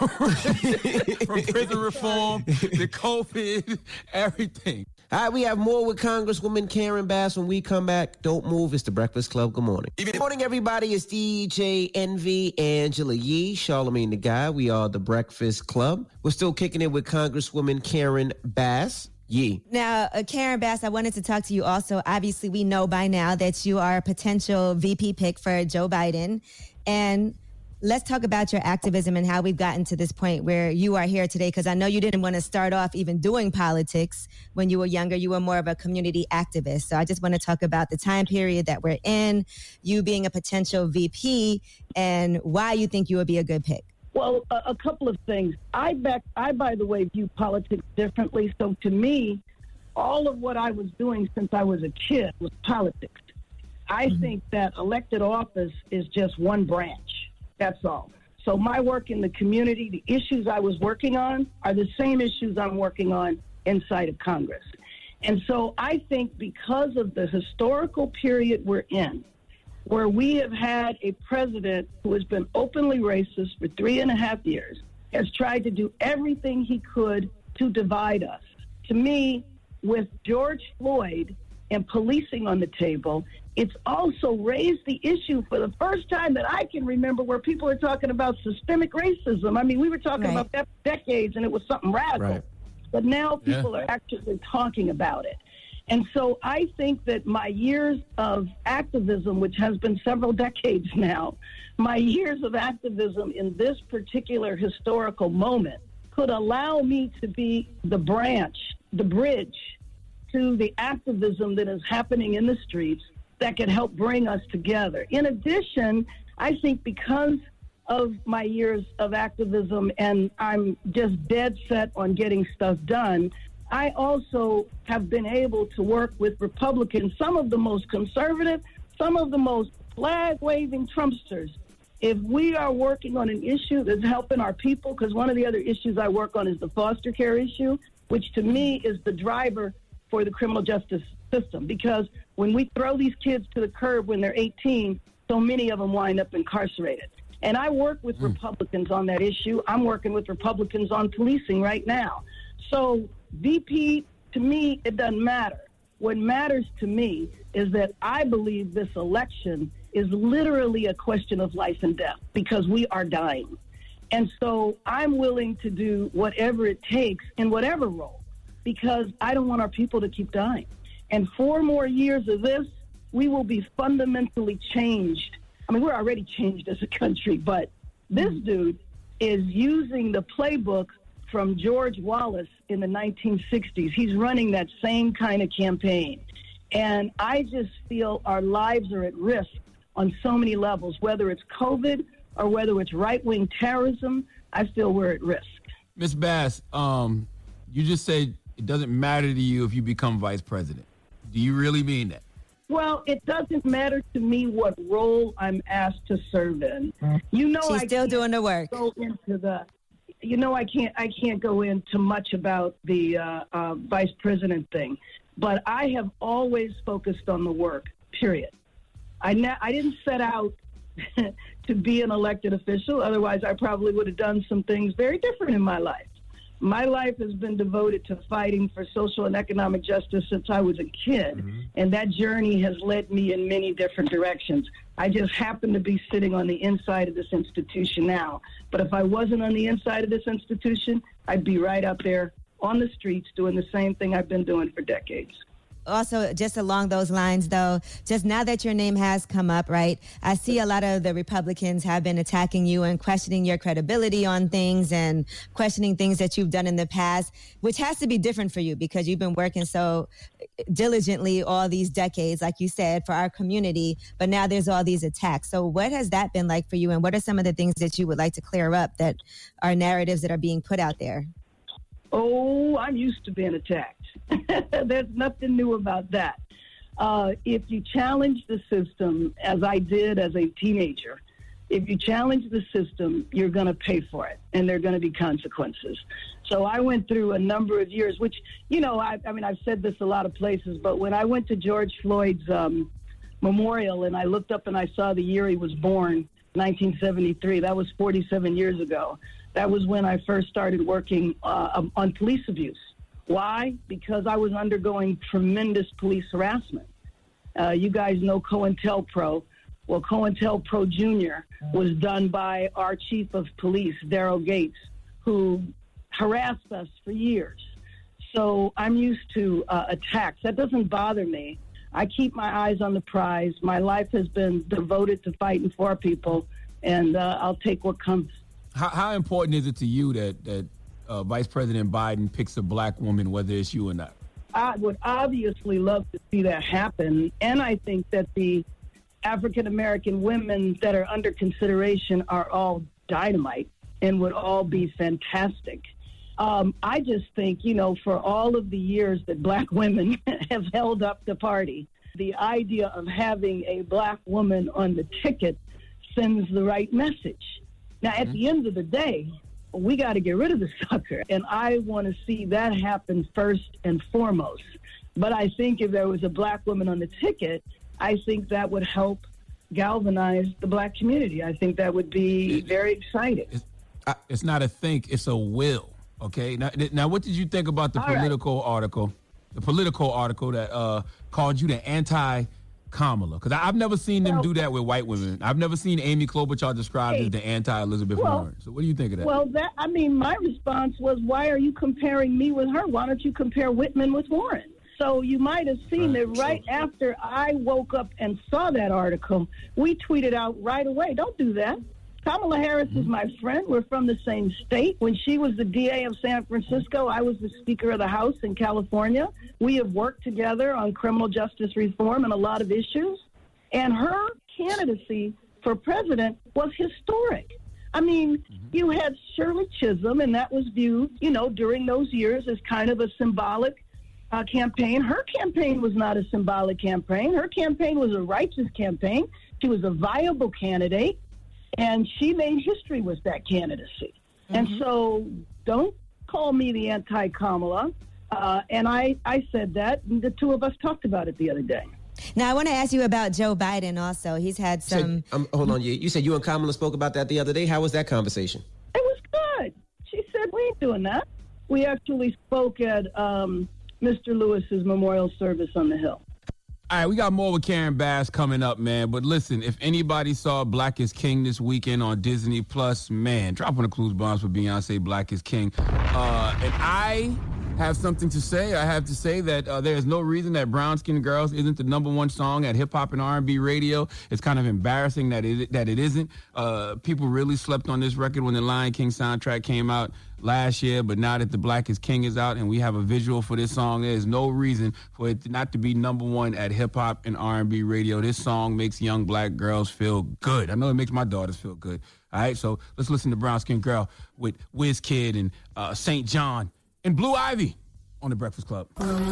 From prison reform to COVID, everything. All right, we have more with Congresswoman Karen Bass when we come back. Don't move. It's the Breakfast Club. Good morning. Good morning, everybody. It's D J Envy, Angela Yee, Charlamagne the Guy. We are the Breakfast Club. We're still kicking it with Congresswoman Karen Bass. Yee. Now, uh, Karen Bass, I wanted to talk to you also. Obviously, we know by now that you are a potential V P pick for Joe Biden. And let's talk about your activism and how we've gotten to this point where you are here today, because I know you didn't want to start off even doing politics when you were younger. You were more of a community activist. So I just want to talk about the time period that we're in, you being a potential V P, and why you think you would be a good pick. Well, a, a couple of things. I back. I, by the way, view politics differently. So to me, all of what I was doing since I was a kid was politics. I mm-hmm. think that elected office is just one branch. That's all. So my work in the community, the issues I was working on are the same issues I'm working on inside of Congress. And so I think because of the historical period we're in, where we have had a president who has been openly racist for three and a half years, has tried to do everything he could to divide us. To me, with George Floyd and policing on the table, it's also raised the issue for the first time that I can remember where people are talking about systemic racism. I mean, we were talking Right. about that for decades and it was something radical. Right. But now people Yeah. are actually talking about it. And so I think that my years of activism, which has been several decades now, my years of activism in this particular historical moment could allow me to be the branch, the bridge to the activism that is happening in the streets that can help bring us together. In addition, I think because of my years of activism and I'm just dead set on getting stuff done, I also have been able to work with Republicans, some of the most conservative, some of the most flag-waving Trumpsters. If we are working on an issue that's helping our people, because one of the other issues I work on is the foster care issue, which to me is the driver for the criminal justice system. Because when we throw these kids to the curb when they're eighteen, so many of them wind up incarcerated. And I work with mm. Republicans on that issue. I'm working with Republicans on policing right now. So V P, to me, it doesn't matter. What matters to me is that I believe this election is literally a question of life and death because we are dying. And so I'm willing to do whatever it takes in whatever role because I don't want our people to keep dying. And four more years of this, we will be fundamentally changed. I mean, we're already changed as a country, but this dude is using the playbook from George Wallace in the nineteen sixties. He's running that same kind of campaign. And I just feel our lives are at risk on so many levels, whether it's COVID or whether it's right-wing terrorism. I feel we're at risk. Miz Bass, um, you just said it doesn't matter to you if you become vice president. Do you really mean that? Well, it doesn't matter to me what role I'm asked to serve in. You know, She's I still doing the work. Go into the, you know, I can't. I can't go into much about the uh, uh, vice president thing, but I have always focused on the work. Period. I ne- I didn't set out to be an elected official. Otherwise, I probably would have done some things very different in my life. My life has been devoted to fighting for social and economic justice since I was a kid, mm-hmm. and that journey has led me in many different directions. I just happen to be sitting on the inside of this institution now. But if I wasn't on the inside of this institution, I'd be right up there on the streets doing the same thing I've been doing for decades. Also, just along those lines, though, just now that your name has come up, right, I see a lot of the Republicans have been attacking you and questioning your credibility on things and questioning things that you've done in the past, which has to be different for you because you've been working so diligently all these decades, like you said, for our community. But now there's all these attacks. So what has that been like for you? And what are some of the things that you would like to clear up that are narratives that are being put out there? Oh, I'm used to being attacked. There's nothing new about that. Uh, if you challenge the system, as I did as a teenager, if you challenge the system, you're going to pay for it, and there are going to be consequences. So I went through a number of years, which, you know, I, I mean, I've said this a lot of places, but when I went to George Floyd's um, memorial and I looked up and I saw the year he was born, nineteen seventy-three, that was forty-seven years ago. That was when I first started working uh, on police abuse. Why? Because I was undergoing tremendous police harassment. Uh, you guys know COINTELPRO. Well, COINTELPRO Junior was done by our chief of police, Daryl Gates, who harassed us for years. So I'm used to uh, attacks. That doesn't bother me. I keep my eyes on the prize. My life has been devoted to fighting for people, and uh, I'll take what comes. How, how important is it to you that, that uh, Vice President Biden picks a black woman, whether it's you or not? I would obviously love to see that happen, and I think that the African-American women that are under consideration are all dynamite and would all be fantastic. Um, I just think, you know, for all of the years that black women have held up the party, the idea of having a black woman on the ticket sends the right message. Now, at mm-hmm. the end of the day, we got to get rid of the sucker. And I want to see that happen first and foremost. But I think if there was a black woman on the ticket, I think that would help galvanize the black community. I think that would be very exciting. It's, uh, it's not a think, it's a will. Okay. Now, now what did you think about the All political right. article, the political article that uh, called you the anti-Kamala? Because I've never seen them well, do that with white women. I've never seen Amy Klobuchar described hey, as the anti-Elizabeth well, Warren. So what do you think of that? Well, that I mean, my response was, why are you comparing me with her? Why don't you compare Whitman with Warren? So you might have seen that right after I woke up and saw that article, we tweeted out right away, don't do that. Kamala Harris is my friend. We're from the same state. When she was the D A of San Francisco, I was the Speaker of the House in California. We have worked together on criminal justice reform and a lot of issues. And her candidacy for president was historic. I mean, mm-hmm. you had Shirley Chisholm, and that was viewed, you know, during those years as kind of a symbolic uh, campaign. Her campaign was not a symbolic campaign. Her campaign was a righteous campaign. She was a viable candidate. And she made history with that candidacy. Mm-hmm. And so don't call me the anti-Kamala. Uh, and I, I said that, and the two of us talked about it the other day. Now, I want to ask you about Joe Biden also. He's had some... Said, um, hold on. You, you said you and Kamala spoke about that the other day. How was that conversation? It was good. She said, we ain't doing that. We actually spoke at um, Mister Lewis's memorial service on the Hill. All right, we got more with Karen Bass coming up, man. But listen, if anybody saw Black is King this weekend on Disney Plus, man, drop on the clues bombs for Beyonce, Black is King. Uh, and I have something to say. I have to say that uh, there is no reason that Brown Skin Girls isn't the number one song at hip hop and R and B radio. It's kind of embarrassing that it that it isn't. Uh, people really slept on this record when the Lion King soundtrack came out last year, but now that the Black is King is out and we have a visual for this song, there is no reason for it not to be number one at hip hop and R and B radio. This song makes young black girls feel good. I know it makes my daughters feel good. All right, so let's listen to Brown Skin Girl with Wizkid and uh, Saint John and Blue Ivy on The Breakfast Club.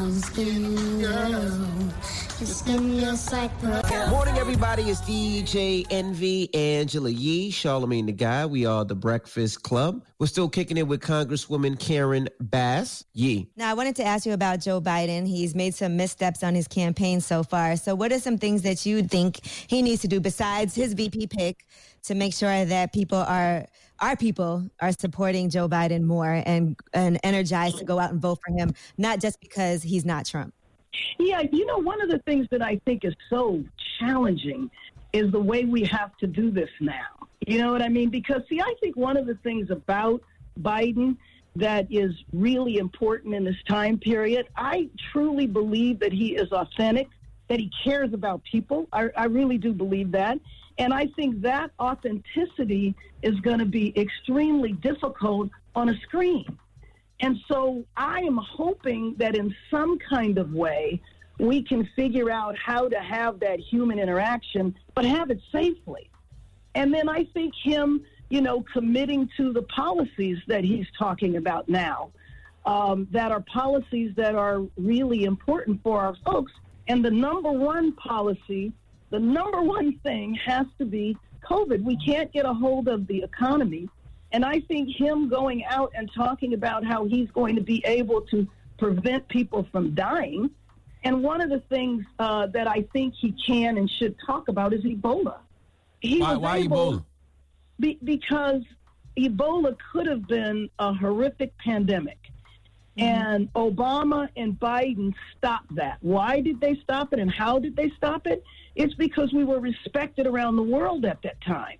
Morning, everybody. It's D J Envy, Angela Yee, Charlamagne the Guy. We are The Breakfast Club. We're still kicking it with Congresswoman Karen Bass. Yee. Now, I wanted to ask you about Joe Biden. He's made some missteps on his campaign so far. So what are some things that you think he needs to do besides his V P pick to make sure that people are, our people are supporting Joe Biden more and, and energized to go out and vote for him, not just because he's not Trump? Yeah, you know, one of the things that I think is so challenging is the way we have to do this now. You know what I mean? Because, see, I think one of the things about Biden that is really important in this time period, I truly believe that he is authentic, that he cares about people. I, I really do believe that. And I think that authenticity is going to be extremely difficult on a screen. And so I am hoping that in some kind of way we can figure out how to have that human interaction, but have it safely. And then I think him, you know, committing to the policies that he's talking about now, um, that are policies that are really important for our folks. And the number one policy, the number one thing has to be COVID. We can't get a hold of the economy. And I think him going out and talking about how he's going to be able to prevent people from dying. And one of the things uh, that I think he can and should talk about is Ebola. He why was why able, Ebola? Be, because Ebola could have been a horrific pandemic. Mm-hmm. And Obama and Biden stopped that. Why did they stop it and how did they stop it? It's because we were respected around the world at that time.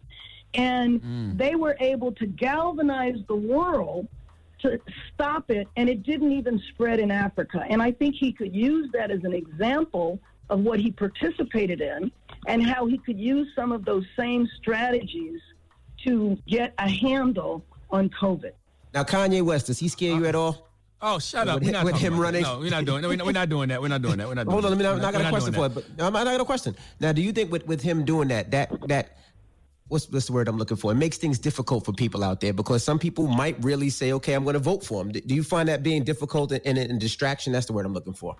And mm. they were able to galvanize the world to stop it, and it didn't even spread in Africa. And I think he could use that as an example of what he participated in and how he could use some of those same strategies to get a handle on COVID. Now, Kanye West, does he scare you at all? Oh, shut up. With, we're not with him about running? That. No, we're not doing that. We're not, we're not doing that. We're not doing that. We're not doing Hold on, let me that. not, I got a question for it. But I'm, I got a question. Now, do you think with, with him doing that, that, that, What's, what's the word I'm looking for? It makes things difficult for people out there because some people might really say, okay, I'm going to vote for him. Do you find that being difficult and, and, and distraction? That's the word I'm looking for.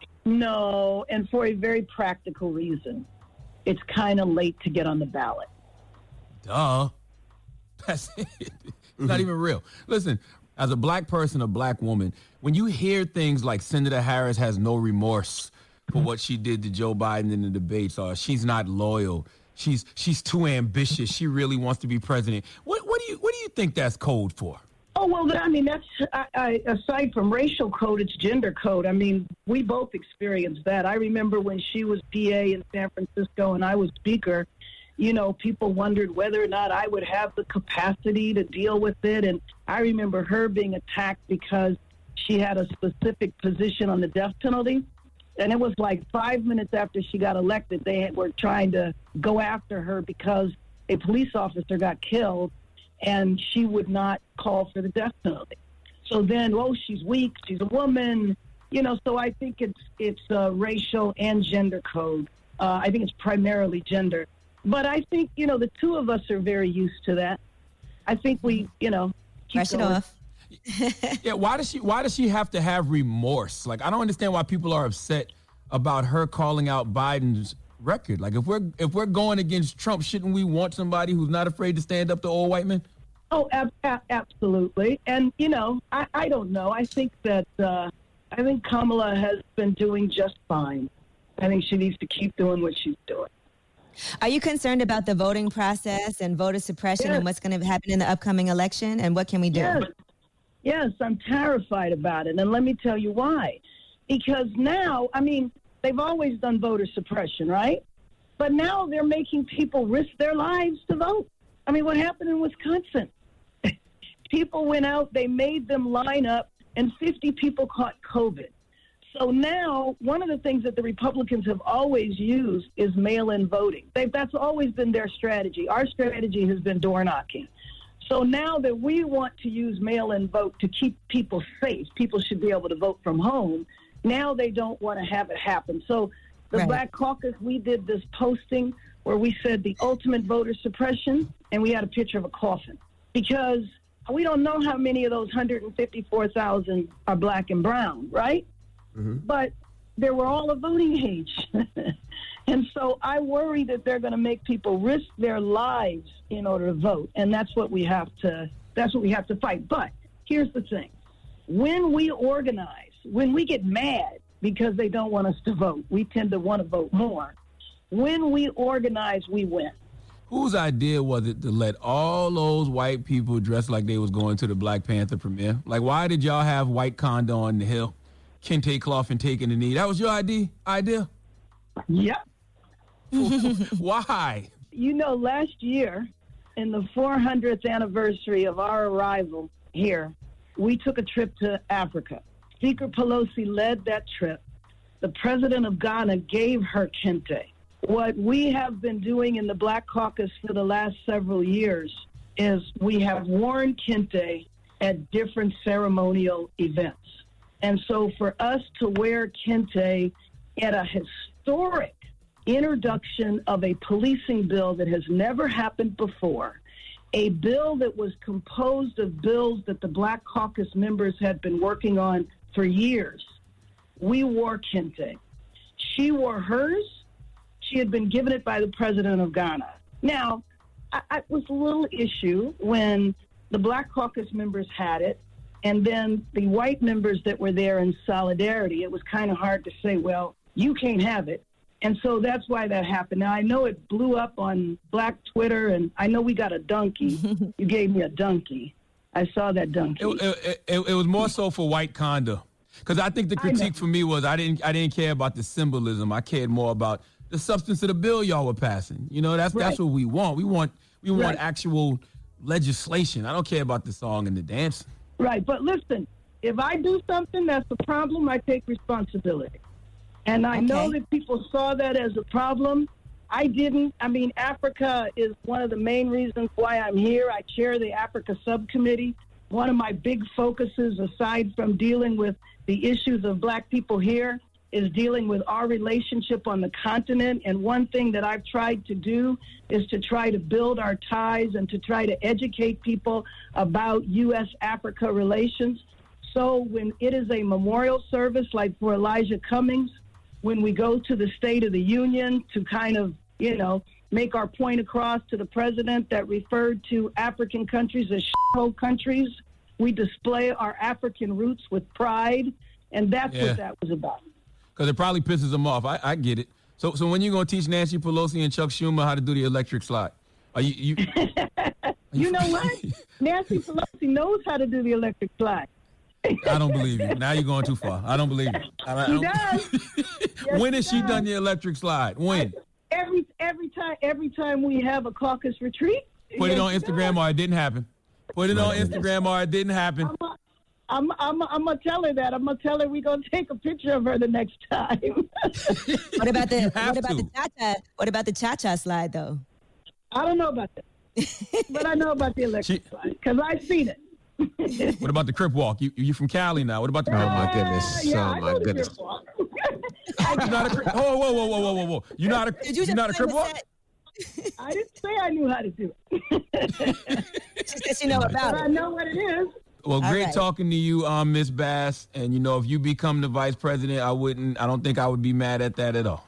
No, and for a very practical reason. It's kind of late to get on the ballot. Duh. That's it. It's mm-hmm. not even real. Listen, as a black person, a black woman, when you hear things like Senator Harris has no remorse for what she did to Joe Biden in the debates, or she's not loyal, she's she's too ambitious, she really wants to be president. What what do you what do you think that's code for? Oh, well, I mean, that's, I, I, aside from racial code, it's gender code. I mean, we both experienced that. I remember when she was P A in San Francisco and I was speaker, you know, people wondered whether or not I would have the capacity to deal with it. And I remember her being attacked because she had a specific position on the death penalty. And it was like five minutes after she got elected, they were trying to go after her because a police officer got killed and she would not call for the death penalty. So then, oh, she's weak, she's a woman, you know, so I think it's it's uh, racial and gender code. Uh, I think it's primarily gender. But I think, you know, the two of us are very used to that. I think we, you know, keep Brush it going. off. Yeah, why does she why does she have to have remorse? Like, I don't understand why people are upset about her calling out Biden's record. Like, if we're if we're going against Trump, shouldn't we want somebody who's not afraid to stand up to old white men? Oh, ab- ab- absolutely. And, you know, I, I don't know. I think that uh, I think Kamala has been doing just fine. I think she needs to keep doing what she's doing. Are you concerned about the voting process and voter suppression Yes. and what's going to happen in the upcoming election? And what can we do? Yes. Yes, I'm terrified about it. And let me tell you why. Because now, I mean, they've always done voter suppression, right? But now they're making people risk their lives to vote. I mean, what happened in Wisconsin? People went out, they made them line up, and fifty people caught COVID. So now, one of the things that the Republicans have always used is mail-in voting. They've, that's always been their strategy. Our strategy has been door knocking. So now that we want to use mail-in vote to keep people safe, people should be able to vote from home. Now they don't want to have it happen. So the Right. Black Caucus, we did this posting where we said the ultimate voter suppression, and we had a picture of a coffin. Because we don't know how many of those one hundred fifty-four thousand are black and brown, right? Mm-hmm. But they were all of voting age. And so I worry that they're going to make people risk their lives in order to vote. And that's what we have to, that's what we have to fight. But here's the thing. When we organize, when we get mad because they don't want us to vote, we tend to want to vote more. When we organize, we win. Whose idea was it to let all those white people dress like they was going to the Black Panther premiere? Like, why did y'all have white Conda on the hill, kente cloth and taking the knee? That was your idea? Idea? Yep. Why? You know, last year, in the four hundredth anniversary of our arrival here, we took a trip to Africa. Speaker Pelosi led that trip. The president of Ghana gave her kente. What we have been doing in the Black Caucus for the last several years is we have worn kente at different ceremonial events. And so for us to wear kente at a historic introduction of a policing bill that has never happened before, a bill that was composed of bills that the Black Caucus members had been working on for years, we wore kente. She wore hers. She had been given it by the president of Ghana. Now, I, I, it was a little issue when the Black Caucus members had it, and then the white members that were there in solidarity, it was kind of hard to say, well, you can't have it. And so that's why that happened. Now, I know it blew up on Black Twitter, and I know we got a donkey. You gave me a donkey. I saw that donkey. It, it, it, it was more so for white Conda. Because I think the critique for me was I didn't I didn't care about the symbolism. I cared more about the substance of the bill y'all were passing. You know, that's Right. that's what we want. We want we want Right. actual legislation. I don't care about the song and the dance. Right, but listen, if I do something that's a problem, I take responsibility. And I know Okay. that people saw that as a problem. I didn't. I mean, Africa is one of the main reasons why I'm here. I chair the Africa subcommittee. One of my big focuses, aside from dealing with the issues of black people here, is dealing with our relationship on the continent. And one thing that I've tried to do is to try to build our ties and to try to educate people about U S Africa relations. So when it is a memorial service like for Elijah Cummings, when we go to the State of the Union to kind of you know, make our point across to the president that referred to African countries as shithole countries. We display our African roots with pride, and that's Yeah. what that was about. Because it probably pisses them off. I, I get it. So so when you going to teach Nancy Pelosi and Chuck Schumer how to do the electric slide? Are you, you, You know what? Nancy Pelosi knows how to do the electric slide. I don't believe you. Now you're going too far. I don't believe you. I, I She don't- does. when has she she does. done the electric slide? When? Every every time every time we have a caucus retreat. Put it yes, on she Instagram does. or it didn't happen. Put it on Instagram or it didn't happen. I'm I'm I'm gonna tell her that. I'm gonna tell her we're gonna take a picture of her the next time. What about the have what about to. the cha-cha? What about the cha-cha slide though? I don't know about that, but I know about the electric slide because I've seen it. What about the Crip Walk? You you from Cali now. What about the Crip Oh, my Walk? goodness. Yeah, oh, I my know the goodness. Crip Walk. You're not a Crip. Oh, whoa, whoa, whoa, whoa, whoa, whoa. You're not a, Did you you are not a just Crip play Walk? with I didn't say I knew how to do it. She said she know about but I it. know what it is. Well, All great right. talking to you, um, Miss Bass. And, you know, if you become the vice president, I wouldn't, I don't think I would be mad at that at all.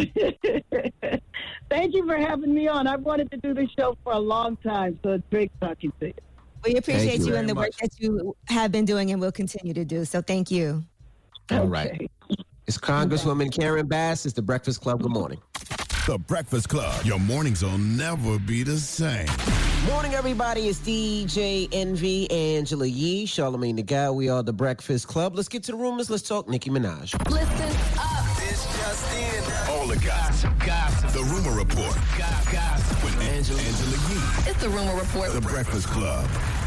Thank you for having me on. I've wanted to do this show for a long time, so it's great talking to you. We appreciate you you, very and the work much. that you have been doing and will continue to do. So thank you. All right. It's Congresswoman Karen Bass. It's the Breakfast Club. Good morning. The Breakfast Club. Your mornings will never be the same. Morning, everybody. It's D J Envy, Angela Yee, Charlamagne the Guy. We are the Breakfast Club. Let's get to the rumors. Let's talk Nicki Minaj. Listen up. This just in. All the gossip. Gossip. The Rumor Report. Gossip. With Angela, Angela Yee. It's the Rumor Report. The Breakfast Club.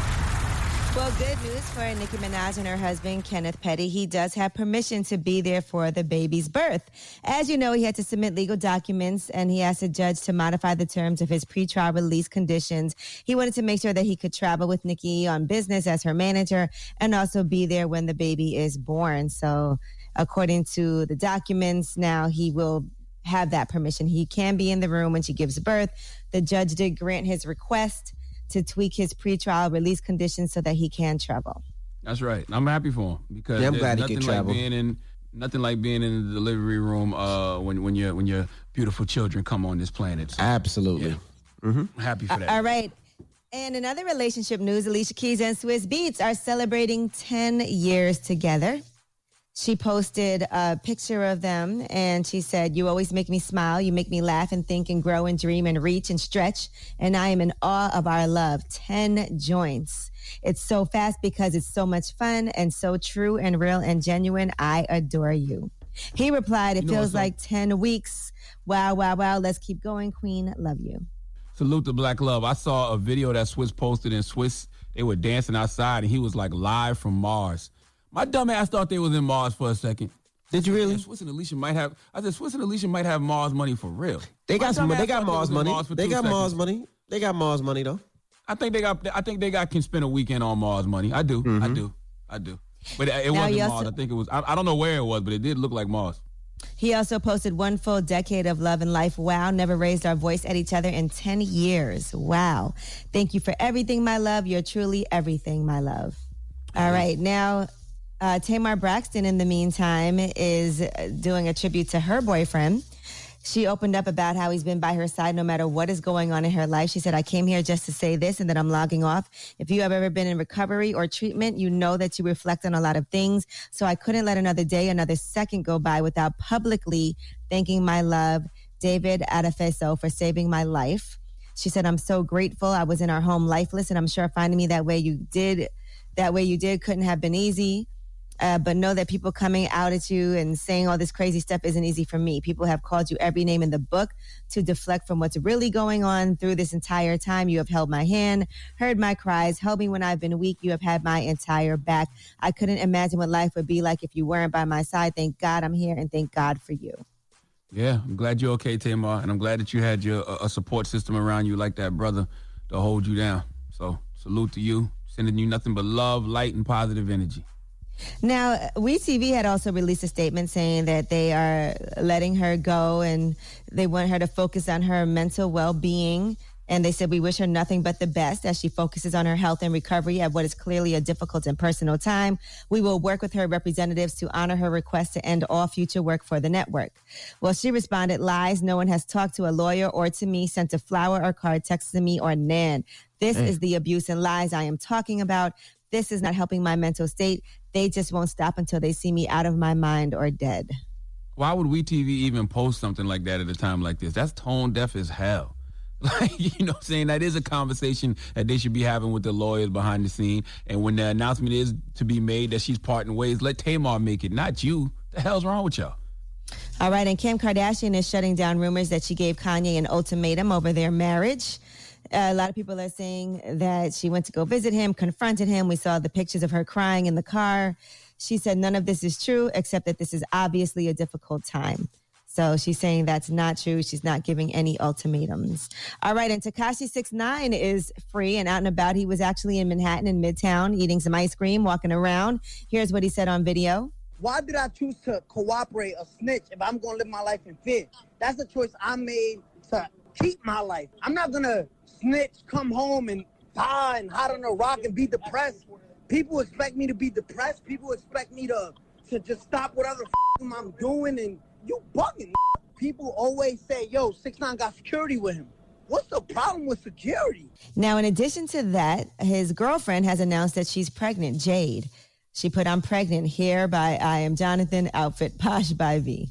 Well, good news for Nicki Minaj and her husband, Kenneth Petty. He does have permission to be there for the baby's birth. As you know, he had to submit legal documents and he asked a judge to modify the terms of his pretrial release conditions. He wanted to make sure that he could travel with Nicki on business as her manager and also be there when the baby is born. So according to the documents, now he will have that permission. He can be in the room when she gives birth. The judge did grant his request to tweak his pretrial release conditions so that he can travel. That's right. I'm happy for him because Yeah, I'm there's glad he nothing can like travel. being in nothing like being in the delivery room uh, when when your when your beautiful children come on this planet. So, Absolutely. yeah. Mm-hmm. I'm happy for that. All right. And in other relationship news, Alicia Keys and Swizz Beatz are celebrating ten years together. She posted a picture of them and she said, "You always make me smile. You make me laugh and think and grow and dream and reach and stretch. And I am in awe of our love. ten joints. It's so fast because it's so much fun and so true and real and genuine. I adore you." He replied, "It You know feels what's like ten weeks. Wow, wow, wow. Let's keep going, Queen. Love you." Salute to Black Love. I saw a video that Swiss posted in Swiss. They were dancing outside and he was like live from Mars. My dumb ass thought they was in Mars for a second. Did you really? Yeah, Swiss and Alicia might have. I said Swiss and Alicia might have Mars money for real. They got My some. dumb They ass got thought Mars was in money. Mars for They two got seconds. Mars money. They got Mars money though. I think they got. I think they got can spend a weekend on Mars money. I do. I do. I do. But it, it Now, wasn't you Mars. also- I think it was. I, I don't know where it was, but it did look like Mars. He also posted one full decade of love and life. Wow, never raised our voice at each other in ten years. Wow. Thank you for everything, my love. You're truly everything, my love. All right, now uh, Tamar Braxton, in the meantime, is uh, doing a tribute to her boyfriend. She opened up about how he's been by her side no matter what is going on in her life. She said, "I came here just to say this and then I'm logging off. If you have ever been in recovery or treatment, you know that you reflect on a lot of things. So I couldn't let another day, another second go by without publicly thanking my love, David Adefeso, for saving my life." She said, "I'm so grateful. I was in our home lifeless and I'm sure finding me that way you did, that way you did couldn't have been easy. Uh, but know that people coming out at you and saying all this crazy stuff isn't easy for me. People have called you every name in the book to deflect from what's really going on through this entire time. You have held my hand, heard my cries, held me when I've been weak. You have had my entire back. I couldn't imagine what life would be like if you weren't by my side. Thank God I'm here and thank God for you." Yeah, I'm glad you're okay, Tamar, and I'm glad that you had your a, a support system around you like that, brother, to hold you down. So salute to you, sending you nothing but love, light, and positive energy. Now, We T V had also released a statement saying that they are letting her go and they want her to focus on her mental well-being. And they said, we wish her nothing but the best as she focuses on her health and recovery at what is clearly a difficult and personal time. We will work with her representatives to honor her request to end all future work for the network. Well, she responded, lies. No one has talked to a lawyer or to me, sent a flower or card, texted me or nan. This mm. is the abuse and lies I am talking about. This is not helping my mental state. They just won't stop until they see me out of my mind or dead. Why would We T V even post something like that at a time like this? That's tone deaf as hell. Like, you know what I'm saying? That is a conversation that they should be having with the lawyers behind the scene. And when the announcement is to be made that she's parting ways, let Tamar make it, not you. The hell's wrong with y'all? All right, and Kim Kardashian is shutting down rumors that she gave Kanye an ultimatum over their marriage. Uh, a lot of people are saying that she went to go visit him, confronted him. We saw the pictures of her crying in the car. She said none of this is true, except that this is obviously a difficult time. So she's saying that's not true. She's not giving any ultimatums. All right, and Tekashi six nine is free and out and about. He was actually in Manhattan in Midtown eating some ice cream, walking around. Here's what he said on video. Why did I choose to cooperate or snitch if I'm going to live my life in fear? That's the choice I made to keep my life. I'm not going to snitch, come home and die and hide on a rock and be depressed. People expect me to be depressed. People expect me to, to just stop whatever the f- I'm doing, and you bugging. People always say, yo, six nine got security with him. What's the problem with security? Now, in addition to that, his girlfriend has announced that she's pregnant, Jade. She put, I'm pregnant, here by I Am Jonathan, outfit Posh by V.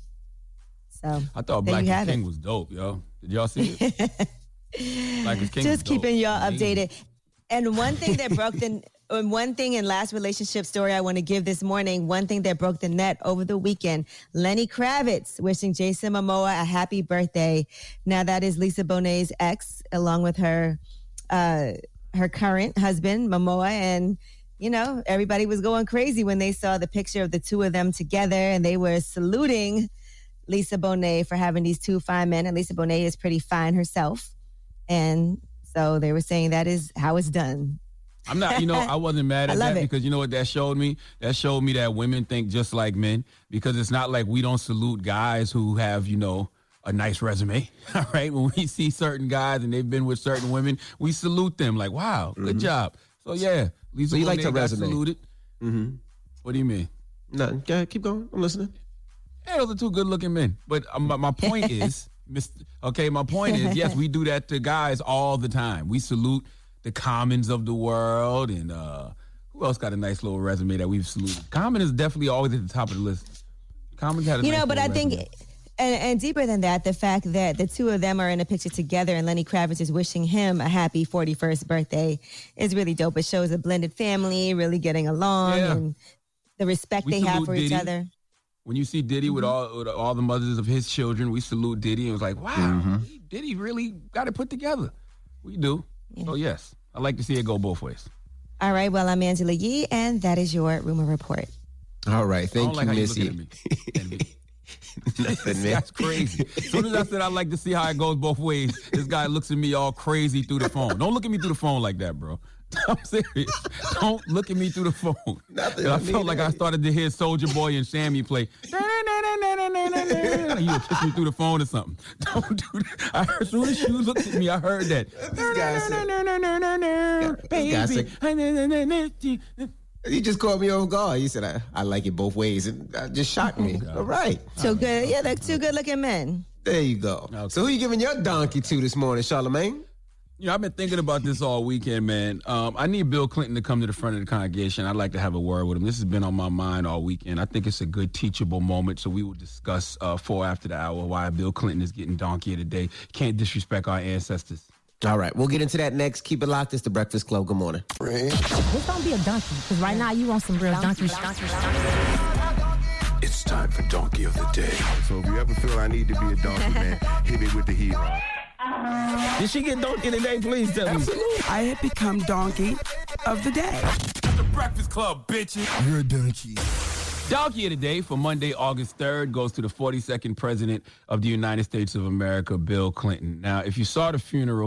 So I thought Black is King was dope, yo. Did y'all see it? Black is King Just was keeping dope. y'all updated. And one thing that broke the... And one thing in last relationship story I want to give this morning, one thing that broke the net over the weekend, Lenny Kravitz wishing Jason Momoa a happy birthday. Now that is Lisa Bonet's ex, along with her uh, her current husband, Momoa. And, you know, everybody was going crazy when they saw the picture of the two of them together, and they were saluting Lisa Bonet for having these two fine men. And Lisa Bonet is pretty fine herself. And so they were saying that is how it's done. I'm not, you know, I wasn't mad at that it. because you know what that showed me? That showed me that women think just like men, because it's not like we don't salute guys who have, you know, a nice resume, all right? When we see certain guys and they've been with certain women, we salute them like, wow, good mm-hmm. job. So, yeah, Lisa so you like her resume. Saluted. Mm-hmm. What do you mean? Nothing. Yeah, keep going. I'm listening. Yeah, those are two good-looking men. But um, my, my point is, Mister okay, my point is, yes, we do that to guys all the time. We salute the Commons of the world, and uh, who else got a nice little resume that we've saluted? Common is definitely always at the top of the list. Common's had a You nice know, but I resume. think, and, and deeper than that, the fact that the two of them are in a picture together and Lenny Kravitz is wishing him a happy forty-first birthday is really dope. It shows a blended family, really getting along, Yeah. and the respect We they have salute for each Diddy. other. When you see Diddy with all with all the mothers of his children, we salute Diddy. And it was like, wow, Mm-hmm. Diddy really got it put together. We do. Yeah. So, yes, I like to see it go both ways. All right, well, I'm Angela Yee, and that is your rumor report. All right, I thank don't like you, how you Missy. looking at me. Nothing, man. That's crazy. As soon as I said I'd like to see how it goes both ways, this guy looks at me all crazy through the phone. Don't look at me through the phone like that, bro. I'm serious. Don't look at me through the phone. Nothing. I felt like I started to hear Soulja Boy and Sammy play. You would kiss me through the phone or something. Don't do that. I heard, as soon as you looked at me, I heard that. This guy said, Baby. you just caught me off guard. You said, I, I like it both ways. And that just shocked me. Oh, All right. So good. Yeah, they're two good-looking men. There you go. Okay. So who you giving your donkey to this morning, Charlamagne? You know, I've been thinking about this all weekend, man. Um, I need Bill Clinton to come to the front of the congregation. I'd like to have a word with him. This has been on my mind all weekend. I think it's a good teachable moment, so we will discuss uh, four after the hour why Bill Clinton is getting donkey of the day. Can't disrespect our ancestors. All right, we'll get into that next. Keep it locked. It's the Breakfast Club. Good morning. This don't be a donkey, because right now you want some real donkey. It's time for Donkey of the Day. So if you ever feel I need to be a donkey, man, hit me with the heat. Did she get donkey today? Please tell me. I have become donkey of the day. The Breakfast Club, bitches. You're a donkey. Donkey of the day for Monday, August third, goes to the forty-second President of the United States of America, Bill Clinton. Now, if you saw the funeral for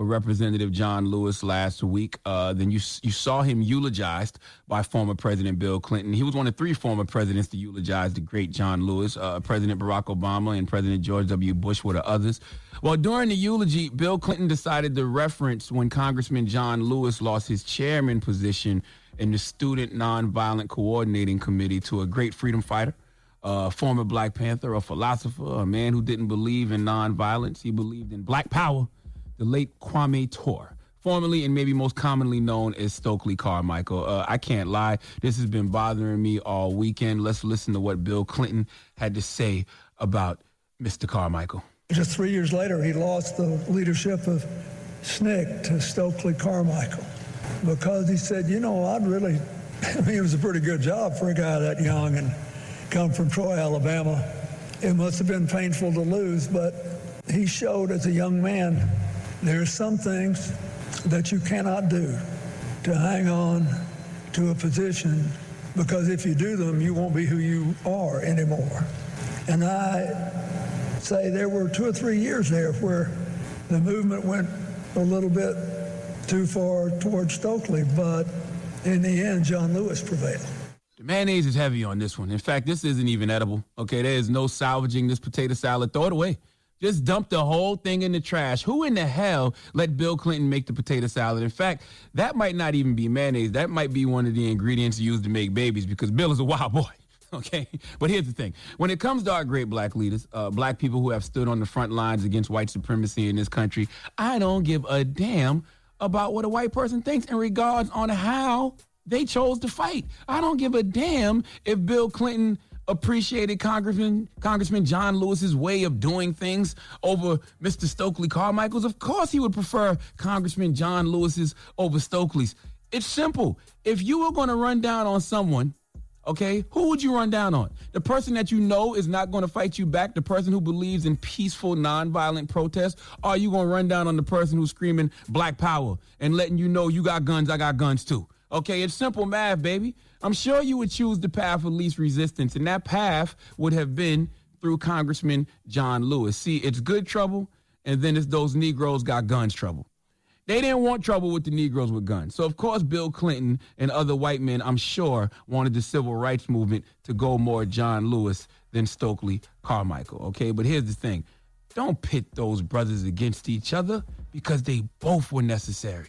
for Representative John Lewis last week. Uh, then you you saw him eulogized by former President Bill Clinton. He was one of three former presidents to eulogize the great John Lewis. Uh, President Barack Obama and President George W. Bush were the others. Well, during the eulogy, Bill Clinton decided to reference when Congressman John Lewis lost his chairman position in the Student Nonviolent Coordinating Committee to a great freedom fighter, a former Black Panther, a philosopher, a man who didn't believe in nonviolence. He believed in black power, the late Kwame Ture, formerly and maybe most commonly known as Stokely Carmichael. Uh, I can't lie. This has been bothering me all weekend. Let's listen to what Bill Clinton had to say about Mister Carmichael. Just three years later, he lost the leadership of S N C C to Stokely Carmichael because he said, you know, I'd really, I mean, it was a pretty good job for a guy that young and come from Troy, Alabama. It must have been painful to lose, but he showed as a young man, there are some things that you cannot do to hang on to a position, because if you do them, you won't be who you are anymore. And I say there were two or three years there where the movement went a little bit too far towards Stokely, but in the end, John Lewis prevailed. The mayonnaise is heavy on this one. In fact, this isn't even edible. Okay, there is no salvaging this potato salad. Throw it away. Just dump the whole thing in the trash. Who in the hell let Bill Clinton make the potato salad? In fact, that might not even be mayonnaise. That might be one of the ingredients used to make babies, because Bill is a wild boy. Okay, but here's the thing. When it comes to our great black leaders, uh, black people who have stood on the front lines against white supremacy in this country, I don't give a damn about what a white person thinks in regards on how they chose to fight. I don't give a damn if Bill Clinton appreciated Congressman Congressman John Lewis's way of doing things over Mister Stokely Carmichael's. Of course he would prefer Congressman John Lewis's over Stokely's. It's simple. If you were going to run down on someone, okay, who would you run down on? The person that you know is not going to fight you back, the person who believes in peaceful, nonviolent protest? Or are you going to run down on the person who's screaming black power and letting you know you got guns, I got guns too? Okay, it's simple math, baby. I'm sure you would choose the path of least resistance, and that path would have been through Congressman John Lewis. See, it's good trouble, and then it's those Negroes got guns trouble. They didn't want trouble with the Negroes with guns. So, of course, Bill Clinton and other white men, I'm sure, wanted the civil rights movement to go more John Lewis than Stokely Carmichael, okay? But here's the thing. Don't pit those brothers against each other, because they both were necessary.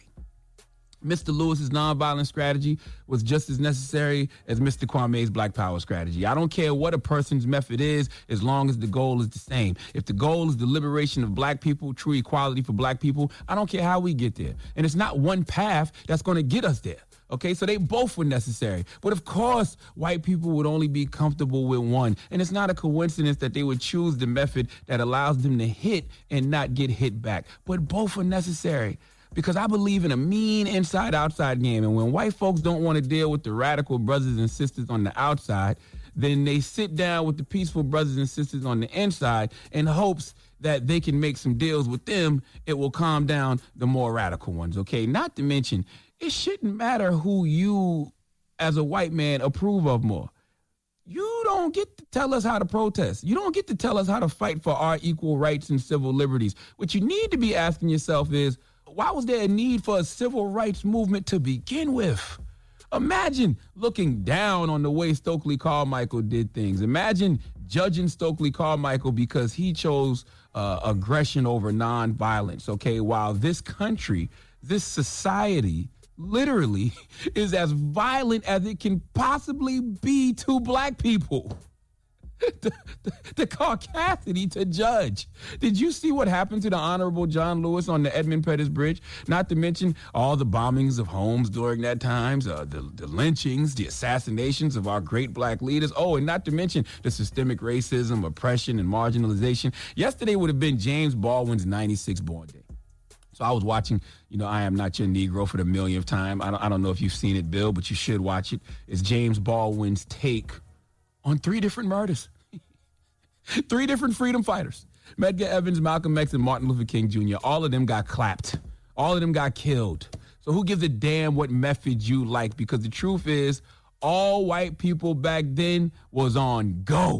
Mister Lewis's nonviolent strategy was just as necessary as Mister Kwame's Black Power strategy. I don't care what a person's method is, as long as the goal is the same. If the goal is the liberation of black people, true equality for black people, I don't care how we get there. And it's not one path that's going to get us there. Okay, so they both were necessary. But of course, white people would only be comfortable with one. And it's not a coincidence that they would choose the method that allows them to hit and not get hit back. But both are necessary. Because I believe in a mean inside-outside game. And when white folks don't want to deal with the radical brothers and sisters on the outside, then they sit down with the peaceful brothers and sisters on the inside in hopes that they can make some deals with them. It will calm down the more radical ones, okay? Not to mention, it shouldn't matter who you, as a white man, approve of more. You don't get to tell us how to protest. You don't get to tell us how to fight for our equal rights and civil liberties. What you need to be asking yourself is, why was there a need for a civil rights movement to begin with? Imagine looking down on the way Stokely Carmichael did things. Imagine judging Stokely Carmichael because he chose uh, aggression over nonviolence, okay? While this country, this society, literally is as violent as it can possibly be to black people. The, the, the caucasity to judge. Did you see what happened to the Honorable John Lewis on the Edmund Pettus Bridge? Not to mention all the bombings of homes during that time, uh, the, the lynchings, the assassinations of our great black leaders. Oh, and not to mention the systemic racism, oppression, and marginalization. Yesterday would have been James Baldwin's ninety-sixth born day. So I was watching, you know, I Am Not Your Negro for the millionth time. I don't, I don't know if you've seen it, Bill, but you should watch it. It's James Baldwin's take on three different murders. Three different freedom fighters. Medgar Evers, Malcolm X, and Martin Luther King Junior All of them got clapped. All of them got killed. So who gives a damn what method you like? Because the truth is, all white people back then was on go.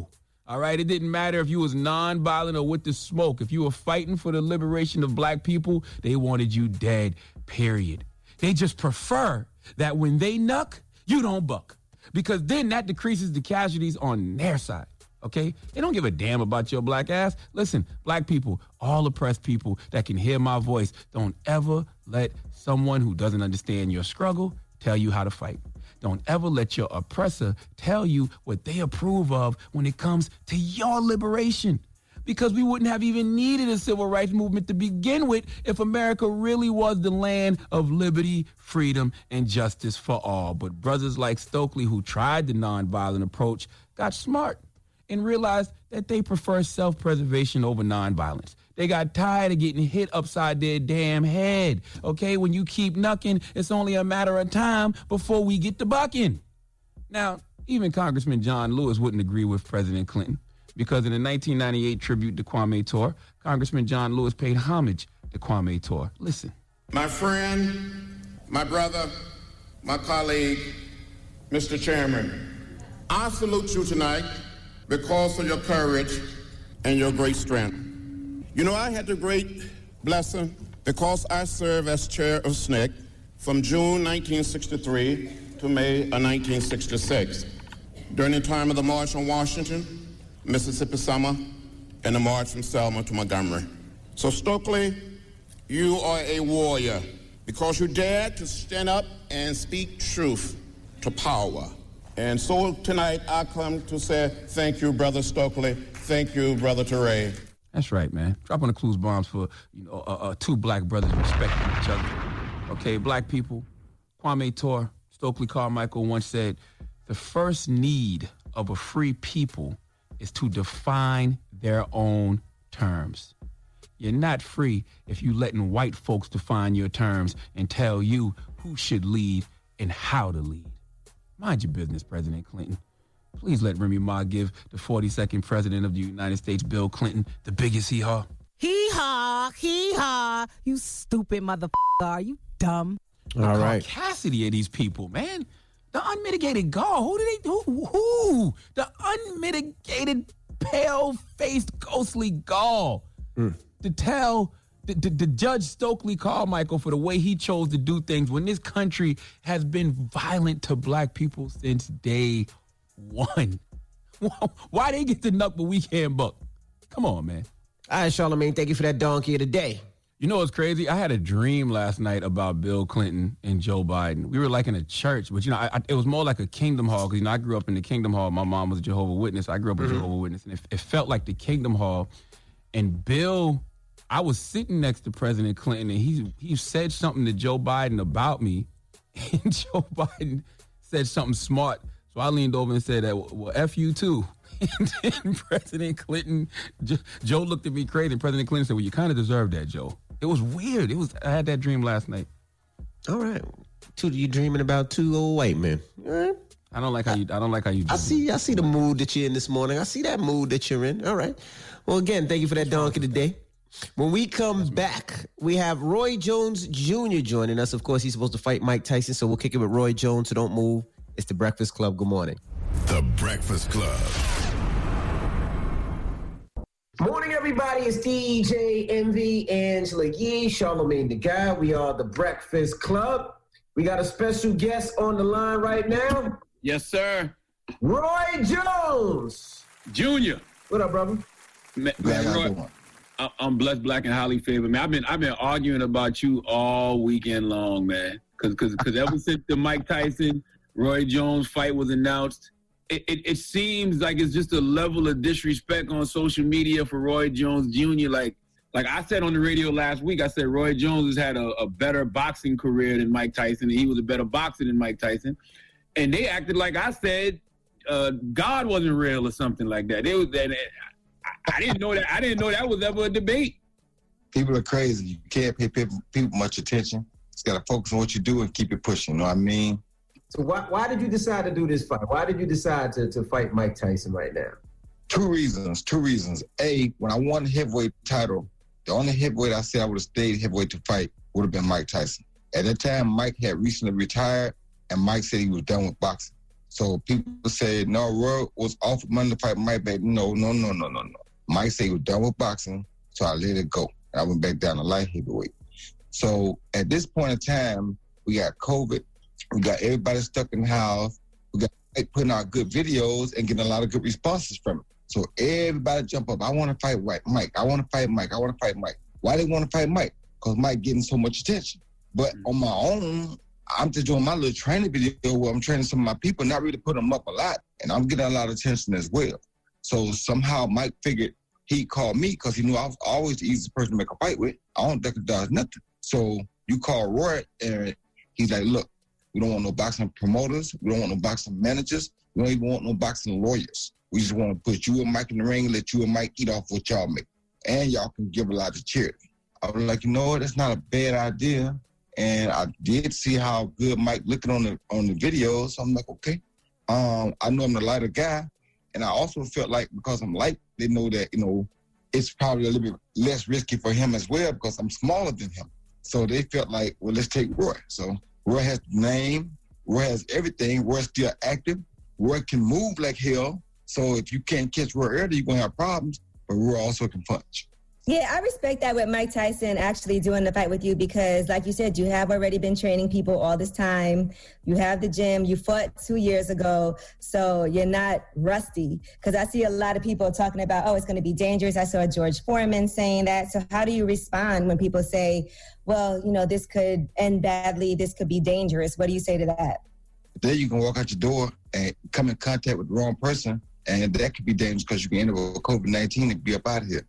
All right, it didn't matter if you was nonviolent or with the smoke. If you were fighting for the liberation of black people, they wanted you dead, period. They just prefer that when they knuck, you don't buck. Because then that decreases the casualties on their side, okay? They don't give a damn about your black ass. Listen, black people, all oppressed people that can hear my voice, don't ever let someone who doesn't understand your struggle tell you how to fight. Don't ever let your oppressor tell you what they approve of when it comes to your liberation. Because we wouldn't have even needed a civil rights movement to begin with if America really was the land of liberty, freedom, and justice for all. But brothers like Stokely, who tried the nonviolent approach, got smart and realized that they prefer self-preservation over nonviolence. They got tired of getting hit upside their damn head. Okay, when you keep knucking, it's only a matter of time before we get to bucking. Now, even Congressman John Lewis wouldn't agree with President Clinton because in the nineteen ninety-eight tribute to Kwame Ture, Congressman John Lewis paid homage to Kwame Ture. Listen. My friend, my brother, my colleague, Mister Chairman, I salute you tonight because of your courage and your great strength. You know, I had the great blessing because I served as chair of S N C C from June nineteen sixty-three to May of nineteen sixty-six, during the time of the March on Washington, Mississippi Summer, and the March from Selma to Montgomery. So Stokely, you are a warrior because you dared to stand up and speak truth to power. And so tonight I come to say thank you, Brother Stokely. Thank you, Brother Ture. That's right, man. Drop on the clues bombs for you know uh, uh, two black brothers respecting each other. Okay, black people. Kwame Ture, Stokely Carmichael once said, the first need of a free people is to define their own terms. You're not free if you letting white folks define your terms and tell you who should lead and how to lead. Mind your business, President Clinton. Please let Remy Ma give the forty-second president of the United States, Bill Clinton, the biggest hee-haw. Hee-haw, hee-haw. You stupid motherfucker. Are you dumb? All right. Cassidy of these people, man. The unmitigated gall. Who do they who, who? The unmitigated, pale-faced, ghostly gall. Mm. To tell the, the, the Judge Stokely Carmichael for the way he chose to do things when this country has been violent to black people since day one. Why they get the knuck but we can't buck? Come on, man. All right, Charlamagne, thank you for that donkey of the day. You know what's crazy? I had a dream last night about Bill Clinton and Joe Biden. We were like in a church, but you know, I, I, it was more like a Kingdom Hall because you know I grew up in the Kingdom Hall. My mom was a Jehovah's Witness. I grew up a mm-hmm. Jehovah's Witness, and it, it felt like the Kingdom Hall. And Bill, I was sitting next to President Clinton, and he he said something to Joe Biden about me, and Joe Biden said something smart. So I leaned over and said that, well, F you too. And then President Clinton, Joe looked at me crazy, and President Clinton said, well, you kind of deserve that, Joe. It was weird. It was. I had that dream last night. All right. Two, you dreaming about two old white men. All right. I don't like how you. I don't like how you. I see. I see the mood that you're in this morning. I see that mood that you're in. All right. Well, again, thank you for that donkey today. When we come back, we have Roy Jones Junior joining us. Of course, he's supposed to fight Mike Tyson, so we'll kick it with Roy Jones. So don't move. It's the Breakfast Club. Good morning. The Breakfast Club. Morning, everybody. It's D J Envy, Angela Yee, Charlamagne the Guy. We are the Breakfast Club. We got a special guest on the line right now. Yes, sir. Roy Jones Junior What up, brother? Man, man Roy, I'm blessed, black, and highly favored. Man, I've been I've been arguing about you all weekend long, man. Because because because ever since the Mike Tyson Roy Jones fight was announced, It, it, it seems like it's just a level of disrespect on social media for Roy Jones Junior Like, like I said on the radio last week, I said Roy Jones has had a, a better boxing career than Mike Tyson, and he was a better boxer than Mike Tyson. And they acted like I said uh, God wasn't real or something like that. It was that I, I didn't know that. I didn't know that was ever a debate. People are crazy. You can't pay people, people much attention. Just got to focus on what you do and keep it pushing. You know what I mean? So why why did you decide to do this fight? Why did you decide to, to fight Mike Tyson right now? Two reasons. Two reasons. A, when I won the heavyweight title, the only heavyweight I said I would have stayed heavyweight to fight would have been Mike Tyson. At that time, Mike had recently retired, and Mike said he was done with boxing. So people say, no, Roy was offered money to fight Mike back. No, no, no, no, no, no. Mike said he was done with boxing, so I let it go. And I went back down to light heavyweight. So at this point in time, we got COVID. We got everybody stuck in the house. We got Mike putting out good videos and getting a lot of good responses from it. So everybody jump up. I want to fight Mike. I want to fight Mike. I want to fight Mike. Why they want to fight Mike? Because Mike getting so much attention. But on my own, I'm just doing my little training video where I'm training some of my people, not really putting them up a lot. And I'm getting a lot of attention as well. So somehow Mike figured he'd call me because he knew I was always the easiest person to make a fight with. I don't think it does nothing. So you call Roy and he's like, look, we don't want no boxing promoters. We don't want no boxing managers. We don't even want no boxing lawyers. We just want to put you and Mike in the ring and let you and Mike eat off what y'all make. And y'all can give a lot to charity. I was like, you know what? That's not a bad idea. And I did see how good Mike looking on the on the videos. So I'm like, okay. Um, I know I'm the lighter guy. And I also felt like because I'm light, they know that, you know, it's probably a little bit less risky for him as well because I'm smaller than him. So they felt like, well, let's take Roy. So Roy has the name. Roy has everything. Roy's still active. Roy can move like hell. So if you can't catch Roy early, you're going to have problems. But Roy also can punch. Yeah, I respect that with Mike Tyson actually doing the fight with you because, like you said, you have already been training people all this time. You have the gym. You fought two years ago, so you're not rusty. Because I see a lot of people talking about, oh, it's going to be dangerous. I saw George Foreman saying that. So how do you respond when people say, well, you know, this could end badly, this could be dangerous? What do you say to that? There you can walk out your door and come in contact with the wrong person, and that could be dangerous because you can end up with COVID nineteen and be up out of here.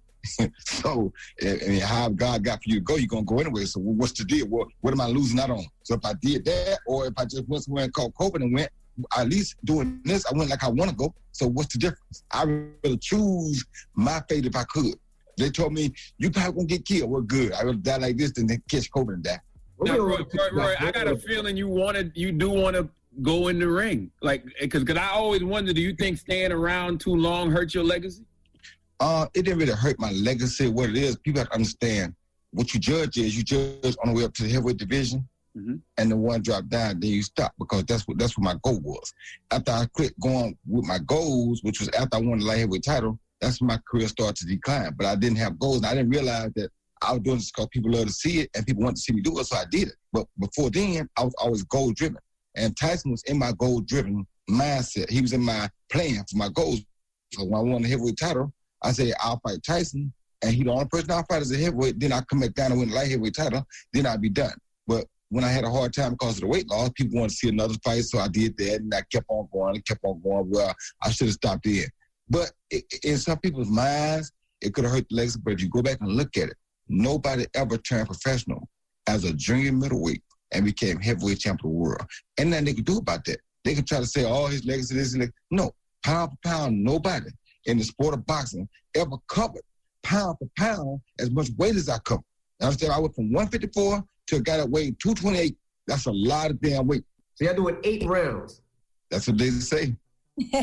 So, I mean, how God got for you to go, you're going to go anyway. So what's the deal? What, what am I losing out on? So if I did that, or if I just went somewhere and called COVID and went, at least doing this, I went like I want to go. So what's the difference? I would choose my fate if I could. They told me, you probably won't get killed. Well, good. I would die like this than catch COVID and die. Now, Roy, Roy, Roy, I got a feeling you wanted, you do want to go in the ring. Like, because I always wonder, do you think staying around too long hurt your legacy? Uh, it didn't really hurt my legacy. What it is, people have to understand what you judge is you judge on the way up to the heavyweight division, mm-hmm. and the one drop down, then you stop because that's what that's what my goal was. After I quit going with my goals, which was after I won the light heavyweight title, that's when my career started to decline. But I didn't have goals, and I didn't realize that I was doing this because people love to see it and people want to see me do it, so I did it. But before then, I was always goal driven, and Tyson was in my goal driven mindset. He was in my plan for my goals. So when I won the heavyweight title, I said, I'll fight Tyson, and he the only person I'll fight as a heavyweight. Then I come back down and win the light heavyweight title. Then I'll be done. But when I had a hard time because of the weight loss, people wanted to see another fight, so I did that, and I kept on going and kept on going. Well, I should have stopped there. But it, in some people's minds, it could have hurt the legacy. But if you go back and look at it, nobody ever turned professional as a junior middleweight and became heavyweight champion of the world. And nothing they could do about that. They could try to say, oh, his legacy, this, and no, pound for pound, nobody in the sport of boxing ever covered pound for pound as much weight as I covered. I understand I went from one fifty-four to a guy that weighed two twenty-eight. That's a lot of damn weight. So you're doing eight rounds. That's what they say. so,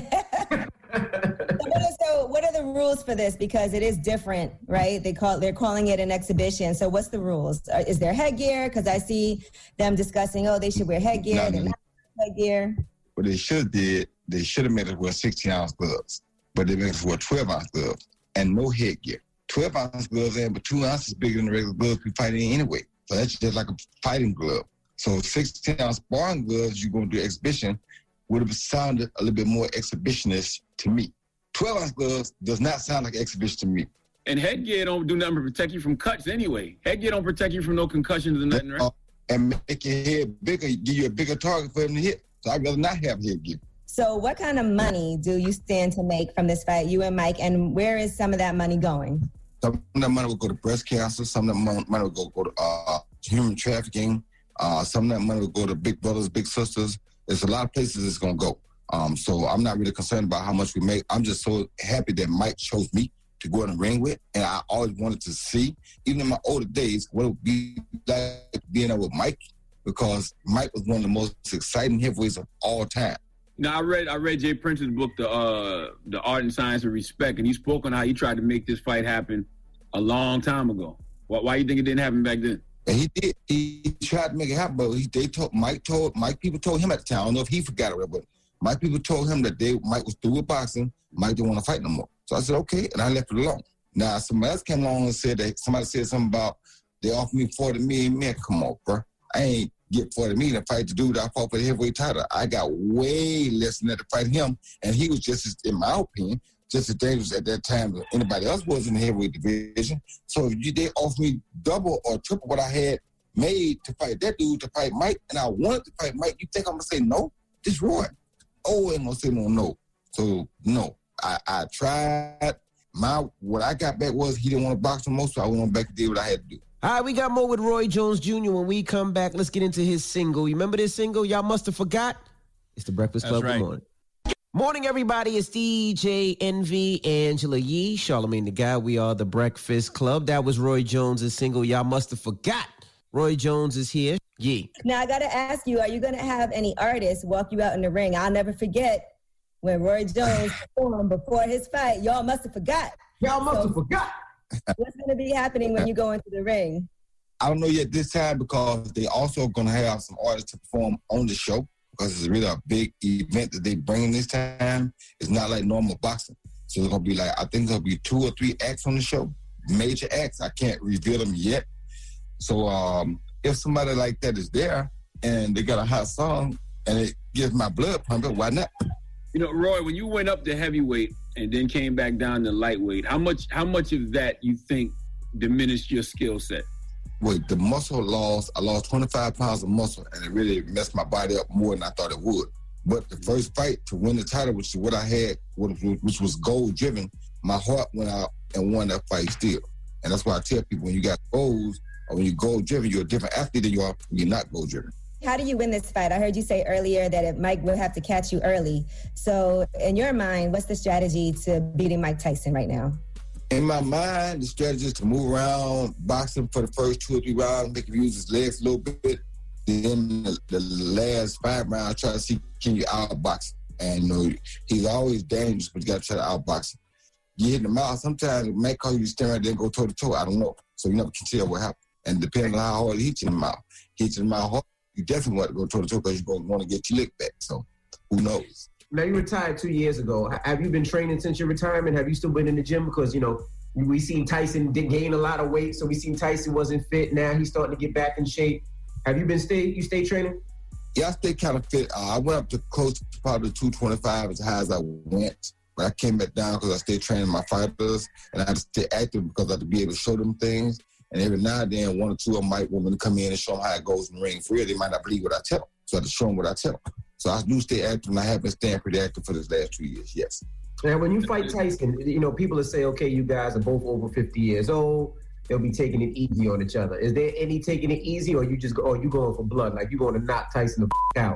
what is, so what are the rules for this? Because it is different, right? They call they're calling it an exhibition. So what's the rules? Is there headgear? Because I see them discussing, oh, they should wear headgear. No, they're no. not headgear. What they should have did, they should have made us wear sixteen ounce gloves. But they made us wear twelve ounce gloves and no headgear. twelve ounce gloves ain't but two ounces bigger than the regular gloves we fight in anyway. So that's just like a fighting glove. So sixteen ounce sparring gloves you're going to do exhibition would have sounded a little bit more exhibitionist to me. twelve ounce gloves does not sound like exhibition to me. And headgear don't do nothing to protect you from cuts anyway. Headgear don't protect you from no concussions or nothing, right? And make your head bigger, give you a bigger target for him to hit. So I'd rather not have headgear. So what kind of money do you stand to make from this fight, you and Mike, and where is some of that money going? Some of that money will go to breast cancer. Some of that money will go, go to uh, human trafficking. Uh, some of that money will go to big brothers, big sisters. There's a lot of places it's going to go. Um, so I'm not really concerned about how much we make. I'm just so happy that Mike chose me to go in the ring with, and I always wanted to see, even in my older days, what it would be like being there with Mike, because Mike was one of the most exciting heavyweights of all time. Now, I read I read Jay Prince's book, The uh, The Art and Science of Respect, and he spoke on how he tried to make this fight happen a long time ago. Why, why you think it didn't happen back then? And he did. He tried to make it happen, but he, they told Mike told Mike people told him at the time. I don't know if he forgot it, but My people told him that they Mike was through with boxing. Mike didn't want to fight no more. So I said, okay, and I left it alone. Now, somebody else came along and said that somebody said something about they offered me forty million. Man, come on, bro. I ain't get forty million to fight the dude I fought for the heavyweight title. I got way less than that to fight him, and he was just, as, in my opinion, just as dangerous at that time as anybody else was in the heavyweight division. So if you, they offered me double or triple what I had made to fight that dude, to fight Mike, and I wanted to fight Mike, you think I'm going to say no? Just Roy. Oh, ain't going to say no, no. So, no. I, I tried. My What I got back was he didn't want to box no more, so I went on back and did what I had to do. All right, we got more with Roy Jones Junior When we come back, let's get into his single. You remember this single? Y'all must have forgot. It's the Breakfast Club. That's right. Good morning. Morning, everybody. It's D J Envy, Angela Yee, Charlamagne the Guy. We are the Breakfast Club. That was Roy Jones' single. Y'all must have forgot. Roy Jones is here. Yee. Now, I got to ask you, are you going to have any artists walk you out in the ring? I'll never forget when Roy Jones performed before his fight. Y'all must have forgot. Y'all must So, have forgot. What's going to be happening when you go into the ring? I don't know yet this time because they also going to have some artists to perform on the show because it's really a big event that they bring this time. It's not like normal boxing. So it's going to be like, I think there'll be two or three acts on the show, major acts. I can't reveal them yet. So um, if somebody like that is there and they got a hot song and it gets my blood pumping, why not? You know, Roy, when you went up to heavyweight and then came back down to lightweight, how much how much of that you think diminished your skill set? Wait, the muscle loss, I lost twenty-five pounds of muscle, and it really messed my body up more than I thought it would. But the first fight to win the title, which is what I had, which was goal-driven, my heart went out and won that fight still. And that's why I tell people, when you got goals, or when you're goal-driven, you're a different athlete than you are when you're not goal-driven. How do you win this fight? I heard you say earlier that if Mike will have to catch you early. So in your mind, what's the strategy to beating Mike Tyson right now? In my mind, the strategy is to move around, boxing for the first two or three rounds, make him use his legs a little bit. Then the, the last five rounds, try to see can you outbox him. And you know, he's always dangerous, but you got to try to outbox him. You hit in the mouth, sometimes it may cause you to stand right there and go toe to toe. I don't know. So you never can tell what happened. And depending on how hard he hits you in the mouth, hits you in the mouth hard, you definitely want to go toe to toe because you're going to want to get your lick back. So who knows? Now, you retired two years ago. Have you been training since your retirement? Have you still been in the gym? Because, you know, we seen Tyson did gain a lot of weight, so we seen Tyson wasn't fit. Now he's starting to get back in shape. Have you been stay? You stay training? Yeah, I stay kind of fit. Uh, I went up to close to probably two twenty-five as high as I went. But I came back down because I stayed training my fighters, and I had to stay active because I had to be able to show them things. And every now and then, one or two of them might want me to come in and show them how it goes in the ring. For real, they might not believe what I tell them. So I have to show them what I tell them. So I do stay active, and I have been staying pretty active for this last two years, yes. Now, when you fight Tyson, you know, people will say, okay, you guys are both over fifty years old. They'll be taking it easy on each other. Is there any taking it easy, or you just go, oh, you going for blood? Like, you going to knock Tyson the f-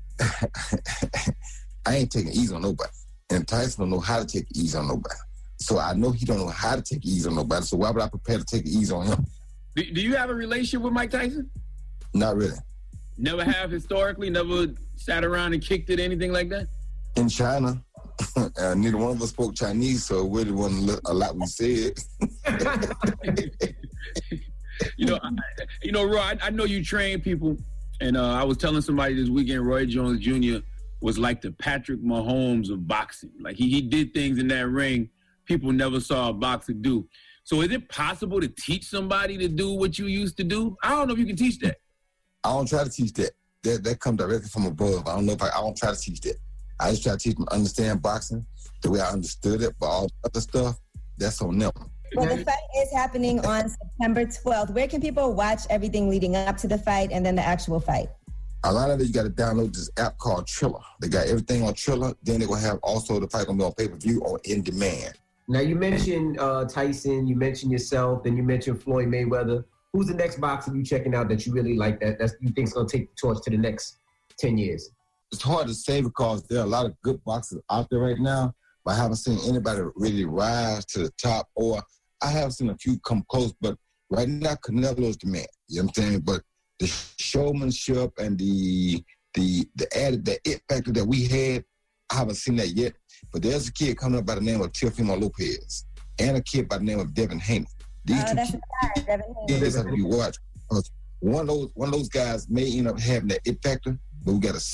out? I ain't taking it easy on nobody. And Tyson don't know how to take it easy on nobody. So I know he don't know how to take it easy on nobody. So why would I prepare to take it easy on him? Do, do you have a relationship with Mike Tyson? Not really. Never have historically? Never sat around and kicked it, anything like that? In China. uh, neither one of us spoke Chinese, so it really wasn't a lot we said. you know, I, you know, Roy, I, I know you train people, and uh, I was telling somebody this weekend, Roy Jones Junior was like the Patrick Mahomes of boxing. Like, he, he did things in that ring people never saw a boxer do. So is it possible to teach somebody to do what you used to do? I don't know if you can teach that. I don't try to teach that. That that comes directly from above. I don't know if I, I don't try to teach that. I just try to teach them to understand boxing the way I understood it, but all the other stuff, that's on them. Well, the fight is happening on September twelfth. Where can people watch everything leading up to the fight and then the actual fight? A lot of it, you got to download this app called Triller. They got everything on Triller. Then they will have also the fight going to be on pay-per-view or in demand. Now, you mentioned uh, Tyson, you mentioned yourself, then you mentioned Floyd Mayweather. Who's the next boxer you checking out that you really like that that's, you think is going to take the torch to the next ten years? It's hard to say because there are a lot of good boxers out there right now, but I haven't seen anybody really rise to the top, or I have seen a few come close, but right now Canelo's the man. You know what I'm saying? But the showmanship and the the the added, the it factor that we had, I haven't seen that yet. But there's a kid coming up by the name of Teofimo Lopez and a kid by the name of Devin Haney. These oh, two that's kids, the guy, Devin Haney. This have to be watched. One of those one of those guys may end up having that it factor, but we got to see.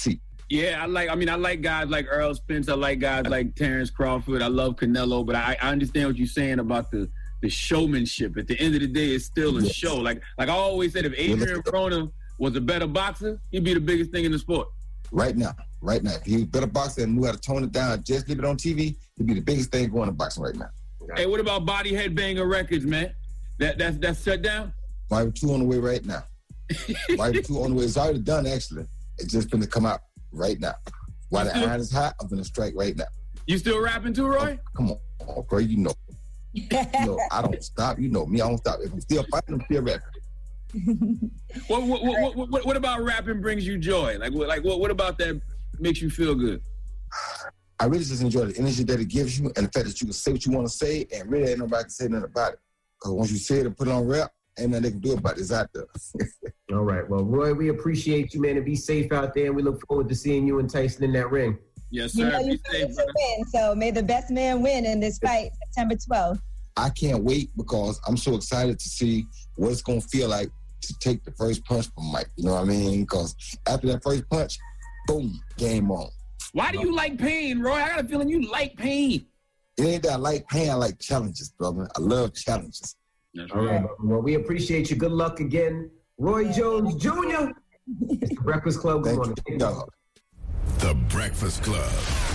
Yeah, I like. I mean, I like guys like Earl Spence. I like guys like Terrence Crawford. I love Canelo, but I, I understand what you're saying about the the showmanship. At the end of the day, it's still a yes. show. Like like I always said, if Adrian Broner was a better boxer, he'd be the biggest thing in the sport. Right now, right now, if he was a better boxer and knew how to tone it down, just leave it on T V, he'd be the biggest thing going to boxing right now. Hey, what about Body Headbanger Records, man? That that's that's shut down. Rival two on the way right now. Rival two on the way. It's already done. Actually, it's just going to come out right now. While the iron is hot, I'm going to strike right now. You still rapping too, Roy? Oh, come on, oh, bro. You know, you know, I don't stop. You know me. I don't stop. If I'm still fighting, I'm still rapping. what, what, what, what, what, what about rapping brings you joy? Like, what, like what, what about that makes you feel good? I really just enjoy the energy that it gives you and the fact that you can say what you want to say and really ain't nobody can say nothing about it. Because once you say it and put it on rap, ain't nothing they can do about it. It's out there. All right. Well, Roy, we appreciate you, man, and be safe out there. And we look forward to seeing you and Tyson in that ring. Yes, sir. You know you be safe, to win, so may the best man win in this fight, September twelfth. I can't wait because I'm so excited to see what it's going to feel like to take the first punch from Mike. You know what I mean? Because after that first punch, boom, game on. Why do you like pain, Roy? I got a feeling you like pain. It ain't that I like pain. I like challenges, brother. I love challenges. That's All right. Well, we appreciate you. Good luck again. Roy Jones Junior It's the Breakfast Club. Good morning. The Breakfast Club.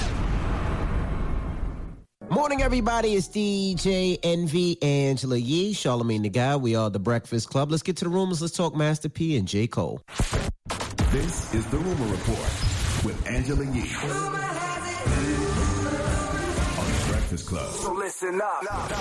Morning, everybody. It's D J Envy, Angela Yee, Charlamagne the Guy. We are the Breakfast Club. Let's get to the rumors. Let's talk Master P and J. Cole. This is the Rumor Report with Angela Yee on the Breakfast Club. So listen up.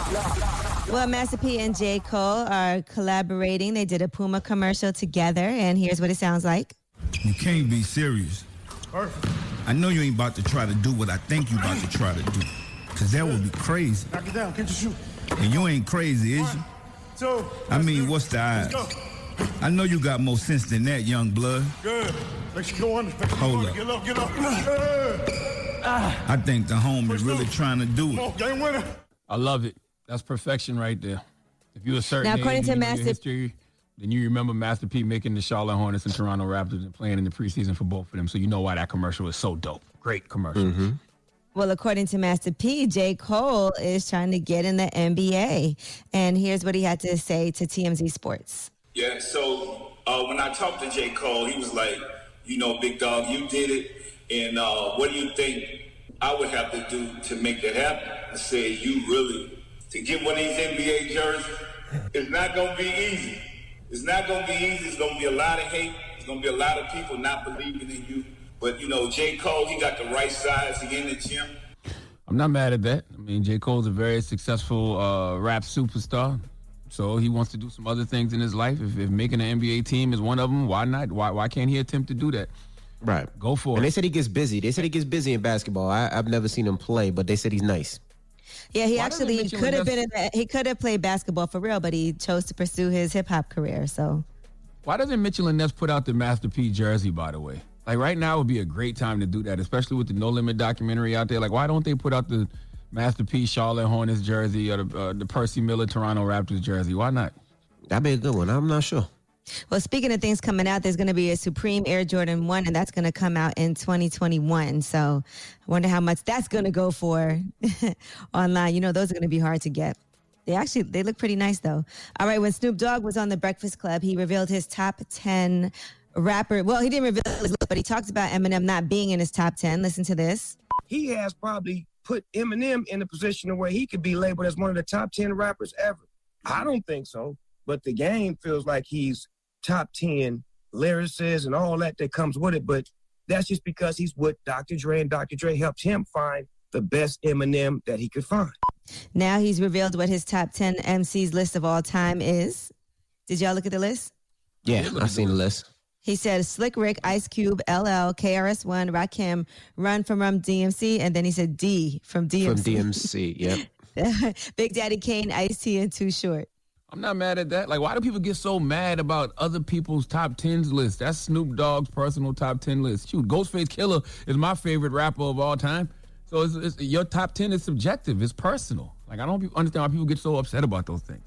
Well, Master P and J. Cole are collaborating. They did a Puma commercial together, and here's what it sounds like. You can't be serious. Perfect. I know you ain't about to try to do what I think you about to try to do, because that would be crazy. Knock it down. Can't you shoot? And you ain't crazy, is you? Two. I mean, what's the odds? Let's go. I know you got more sense than that, young blood. Good. Make sure you go on. Hold up. Get up, get up. Good. Ah. I think the homie really trying to do it. Come on, game winner. I love it. That's perfection right there. If you're a certain now, according age, to you know Master your history, then you remember Master P making the Charlotte Hornets and Toronto Raptors and playing in the preseason for both of them. So you know why that commercial is so dope. Great commercial. Mm-hmm. Well, according to Master P, J. Cole is trying to get in the N B A. And here's what he had to say to T M Z Sports. Yeah, so uh, when I talked to J. Cole, he was like, you know, big dog, you did it. And uh, what do you think I would have to do to make that happen? I said, you really, to get one of these N B A jerseys, it's not going to be easy. It's not going to be easy. It's going to be a lot of hate. It's going to be a lot of people not believing in you. But, you know, J. Cole, he got the right size. He in the gym. I'm not mad at that. I mean, J. Cole's a very successful uh, rap superstar. So he wants to do some other things in his life. If, if making an N B A team is one of them, why not? Why why can't he attempt to do that? Right. Go for and it. And they said he gets busy. They said he gets busy in basketball. I, I've never seen him play, but they said he's nice. Yeah, he Why actually could have been in the, he could have played basketball for real, but he chose to pursue his hip hop career. So why doesn't Mitchell and Ness put out the Master P jersey, by the way? Like right now would be a great time to do that, especially with the No Limit documentary out there. Like why don't they put out the Master P Charlotte Hornets jersey or the, uh, the Percy Miller Toronto Raptors jersey? Why not? That'd be a good one. I'm not sure. Well, speaking of things coming out, there's going to be a Supreme Air Jordan one, and that's going to come out in twenty twenty-one. So I wonder how much that's going to go for online. You know, those are going to be hard to get. They actually, they look pretty nice, though. All right, when Snoop Dogg was on The Breakfast Club, he revealed his top ten rapper. Well, he didn't reveal his list, but he talked about Eminem not being in his top ten. Listen to this. He has probably put Eminem in a position where he could be labeled as one of the top ten rappers ever. I don't think so, but the game feels like he's top ten lyricists and all that that comes with it, but that's just because he's with Doctor Dre, and Doctor Dre helped him find the best Eminem that he could find. Now he's revealed what his top ten M Cs list of all time is. Did y'all look at the list? Yeah, I've seen the list. He said Slick Rick, Ice Cube, L L, K R S One, Rakim, Run from Rum D M C, and then he said D from D M C. From D M C, yep. Big Daddy Kane, Ice-T, and Too Short. I'm not mad at that. Like, why do people get so mad about other people's top tens list? That's Snoop Dogg's personal top ten list. Shoot, Ghostface Killah is my favorite rapper of all time. So it's, it's, your top ten is subjective. It's personal. Like, I don't understand why people get so upset about those things.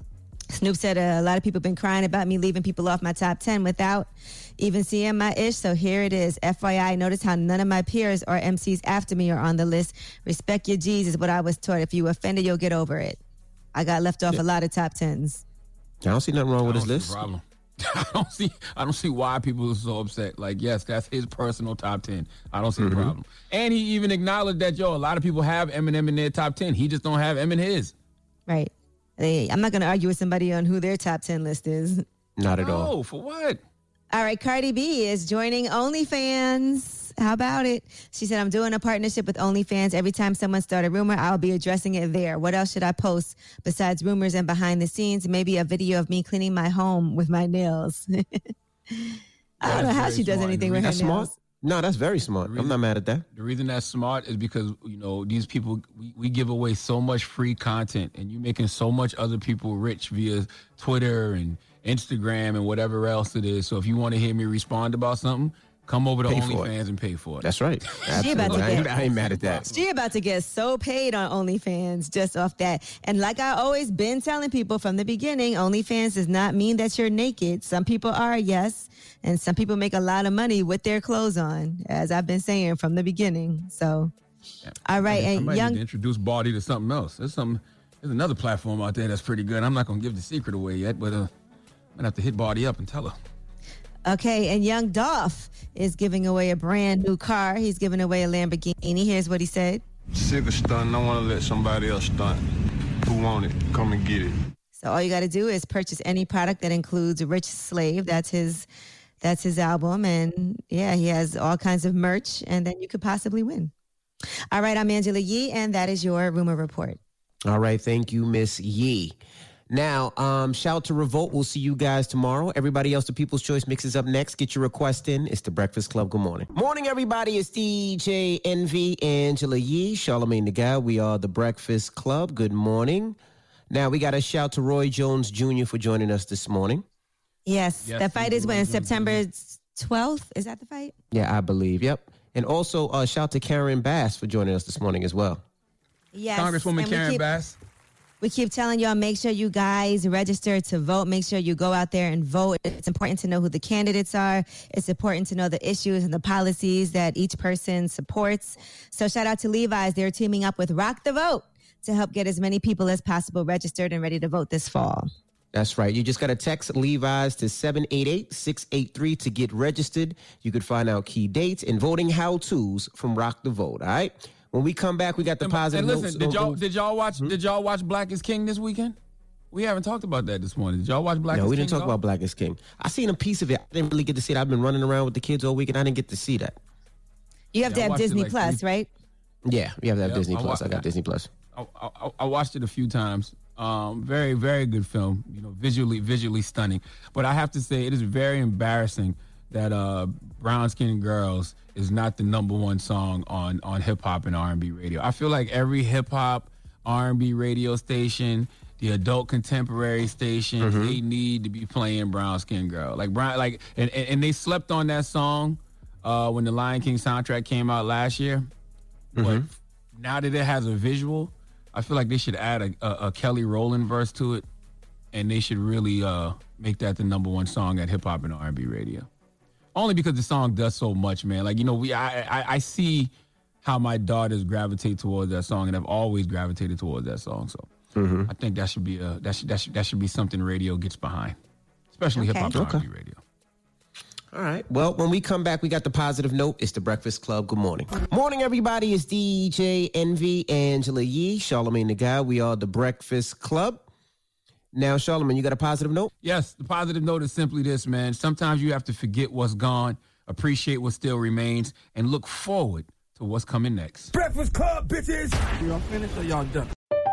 Snoop said uh, a lot of people have been crying about me leaving people off my top ten without even seeing my ish. So here it is. F Y I, notice how none of my peers or M Cs after me are on the list. Respect your G's is what I was taught. If you offended, you'll get over it. I got left off yeah. a lot of top tens. I don't see nothing wrong with his list. Problem. I don't see I don't see why people are so upset. Like, yes, that's his personal top ten. I don't see mm-hmm. the problem. And he even acknowledged that, yo, a lot of people have Eminem in their top ten. He just don't have M in his. Right. Hey, I'm not going to argue with somebody on who their top ten list is. Not at all. No, for what? All right, Cardi B is joining OnlyFans. How about it? She said, I'm doing a partnership with OnlyFans. Every time someone starts a rumor, I'll be addressing it there. What else should I post besides rumors and behind the scenes? Maybe a video of me cleaning my home with my nails. I don't know how she does anything with her nails. Smart? No, that's very smart. Reason, I'm not mad at that. The reason that's smart is because, you know, these people, we, we give away so much free content, and you're making so much other people rich via Twitter and Instagram and whatever else it is. So if you want to hear me respond about something, come over to OnlyFans and pay for it. That's right. She about to I, ain't, get, I ain't mad at that. She about to get so paid on OnlyFans just off that. And like I always been telling people from the beginning, OnlyFans does not mean that you're naked. Some people are, yes. And some people make a lot of money with their clothes on, as I've been saying from the beginning. So, yeah. All right. I, and I young need to introduce Baldy to something else. There's some, there's another platform out there that's pretty good. I'm not going to give the secret away yet, but uh, I'm going to have to hit Baldy up and tell her. Okay, and Young Dolph is giving away a brand new car. He's giving away a Lamborghini. Here's what he said. Sick of stunting. I want to let somebody else stunt. Who want it? Come and get it. So all you got to do is purchase any product that includes Rich Slave. That's his that's his album. And yeah, he has all kinds of merch, and then you could possibly win. All right, I'm Angela Yee, and that is your Rumor Report. All right, thank you, Miss Yee. Now, um, shout to Revolt. We'll see you guys tomorrow. Everybody else, the People's Choice Mix is up next. Get your request in. It's the Breakfast Club. Good morning. Morning, everybody. It's D J Envy, Angela Yee, Charlamagne the Guy. We are the Breakfast Club. Good morning. Now, we got to shout to Roy Jones Junior for joining us this morning. Yes, yes the fight is when September twelfth. Is that the fight? Yeah, I believe. Yep. And also, uh, shout to Karen Bass for joining us this morning as well. Yes. Congresswoman Karen keep- Bass. We keep telling y'all, make sure you guys register to vote. Make sure you go out there and vote. It's important to know who the candidates are. It's important to know the issues and the policies that each person supports. So shout out to Levi's. They're teaming up with Rock the Vote to help get as many people as possible registered and ready to vote this fall. That's right. You just got to text Levi's to seven eight eight, six eight three to get registered. You could find out key dates and voting how-tos from Rock the Vote, all right? When we come back, we got the and, positive and notes. listen, did y'all did y'all watch mm-hmm. did y'all watch Black is King this weekend? We haven't talked about that this morning. Did y'all watch Black no, is King? No, we didn't talk about Black is King. I seen a piece of it. I didn't really get to see it. I've been running around with the kids all week, and I didn't get to see that. You have yeah, to have Disney like Plus, three... right? Yeah, you have to have yeah, Disney I Plus. Wa- I got Disney Plus. I, I, I watched it a few times. Um, very, very good film. You know, visually, visually stunning. But I have to say, it is very embarrassing that uh, Brown Skin Girls is not the number one song on, on hip hop and R and B radio. I feel like every hip hop, R and B radio station, the adult contemporary stations, mm-hmm. they need to be playing Brown Skin Girl. Like Brown, like, and, and, and they slept on that song uh, when the Lion King soundtrack came out last year. Mm-hmm. But now that it has a visual, I feel like they should add a, a, a Kelly Rowland verse to it, and they should really uh, make that the number one song at hip hop and R and B radio. Only because the song does so much, man. Like, you know, we I, I I see how my daughters gravitate towards that song, and I've always gravitated towards that song. So mm-hmm. I think that should be a that should that should that should be something radio gets behind, especially okay. hip hop and okay. R and B radio. All right. Well, when we come back, we got the positive note. It's the Breakfast Club. Good morning. Morning, everybody. It's D J Envy, Angela Yee, Charlamagne the Guy. We are the Breakfast Club. Now, Charlamagne, you got a positive note? Yes. The positive note is simply this, man. Sometimes you have to forget what's gone, appreciate what still remains, and look forward to what's coming next. Breakfast Club, bitches! Y'all finished or y'all done?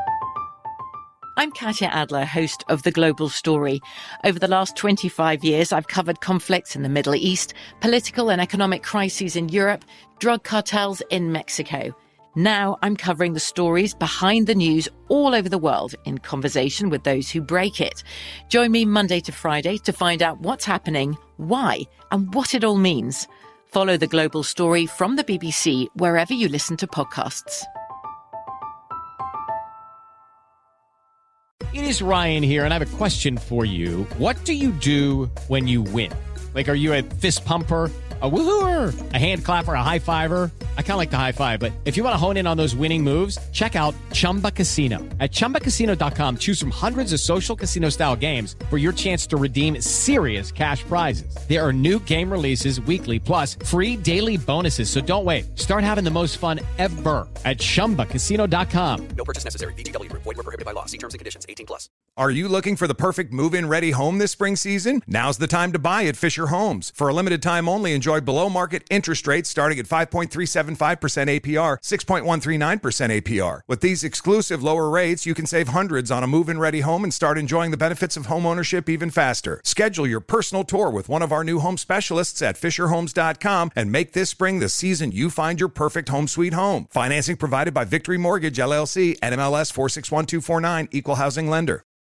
I'm Katya Adler, host of The Global Story. Over the last twenty-five years, I've covered conflicts in the Middle East, political and economic crises in Europe, drug cartels in Mexico. Now I'm covering the stories behind the news all over the world in conversation with those who break it. Join me Monday to Friday to find out what's happening, why, and what it all means. Follow The Global Story from the B B C wherever you listen to podcasts. It is Ryan here, and I have a question for you. What do you do when you win? Like, are you a fist pumper, a woohooer, a hand clapper, a high fiver? I kind of like the high five, but if you want to hone in on those winning moves, check out Chumba Casino. At chumba casino dot com, choose from hundreds of social casino style games for your chance to redeem serious cash prizes. There are new game releases weekly, plus free daily bonuses. So don't wait. Start having the most fun ever at chumba casino dot com. No purchase necessary. V G W Group. Void where prohibited by law. See terms and conditions. eighteen plus. Are you looking for the perfect move-in ready home this spring season? Now's the time to buy at Fisher Homes. For a limited time only, enjoy below market interest rates starting at five point three seven five percent A P R, six point one three nine percent A P R. With these exclusive lower rates, you can save hundreds on a move-in ready home and start enjoying the benefits of home ownership even faster. Schedule your personal tour with one of our new home specialists at fisher homes dot com and make this spring the season you find your perfect home sweet home. Financing provided by Victory Mortgage, L L C, N M L S four six one two four nine, Equal Housing Lender.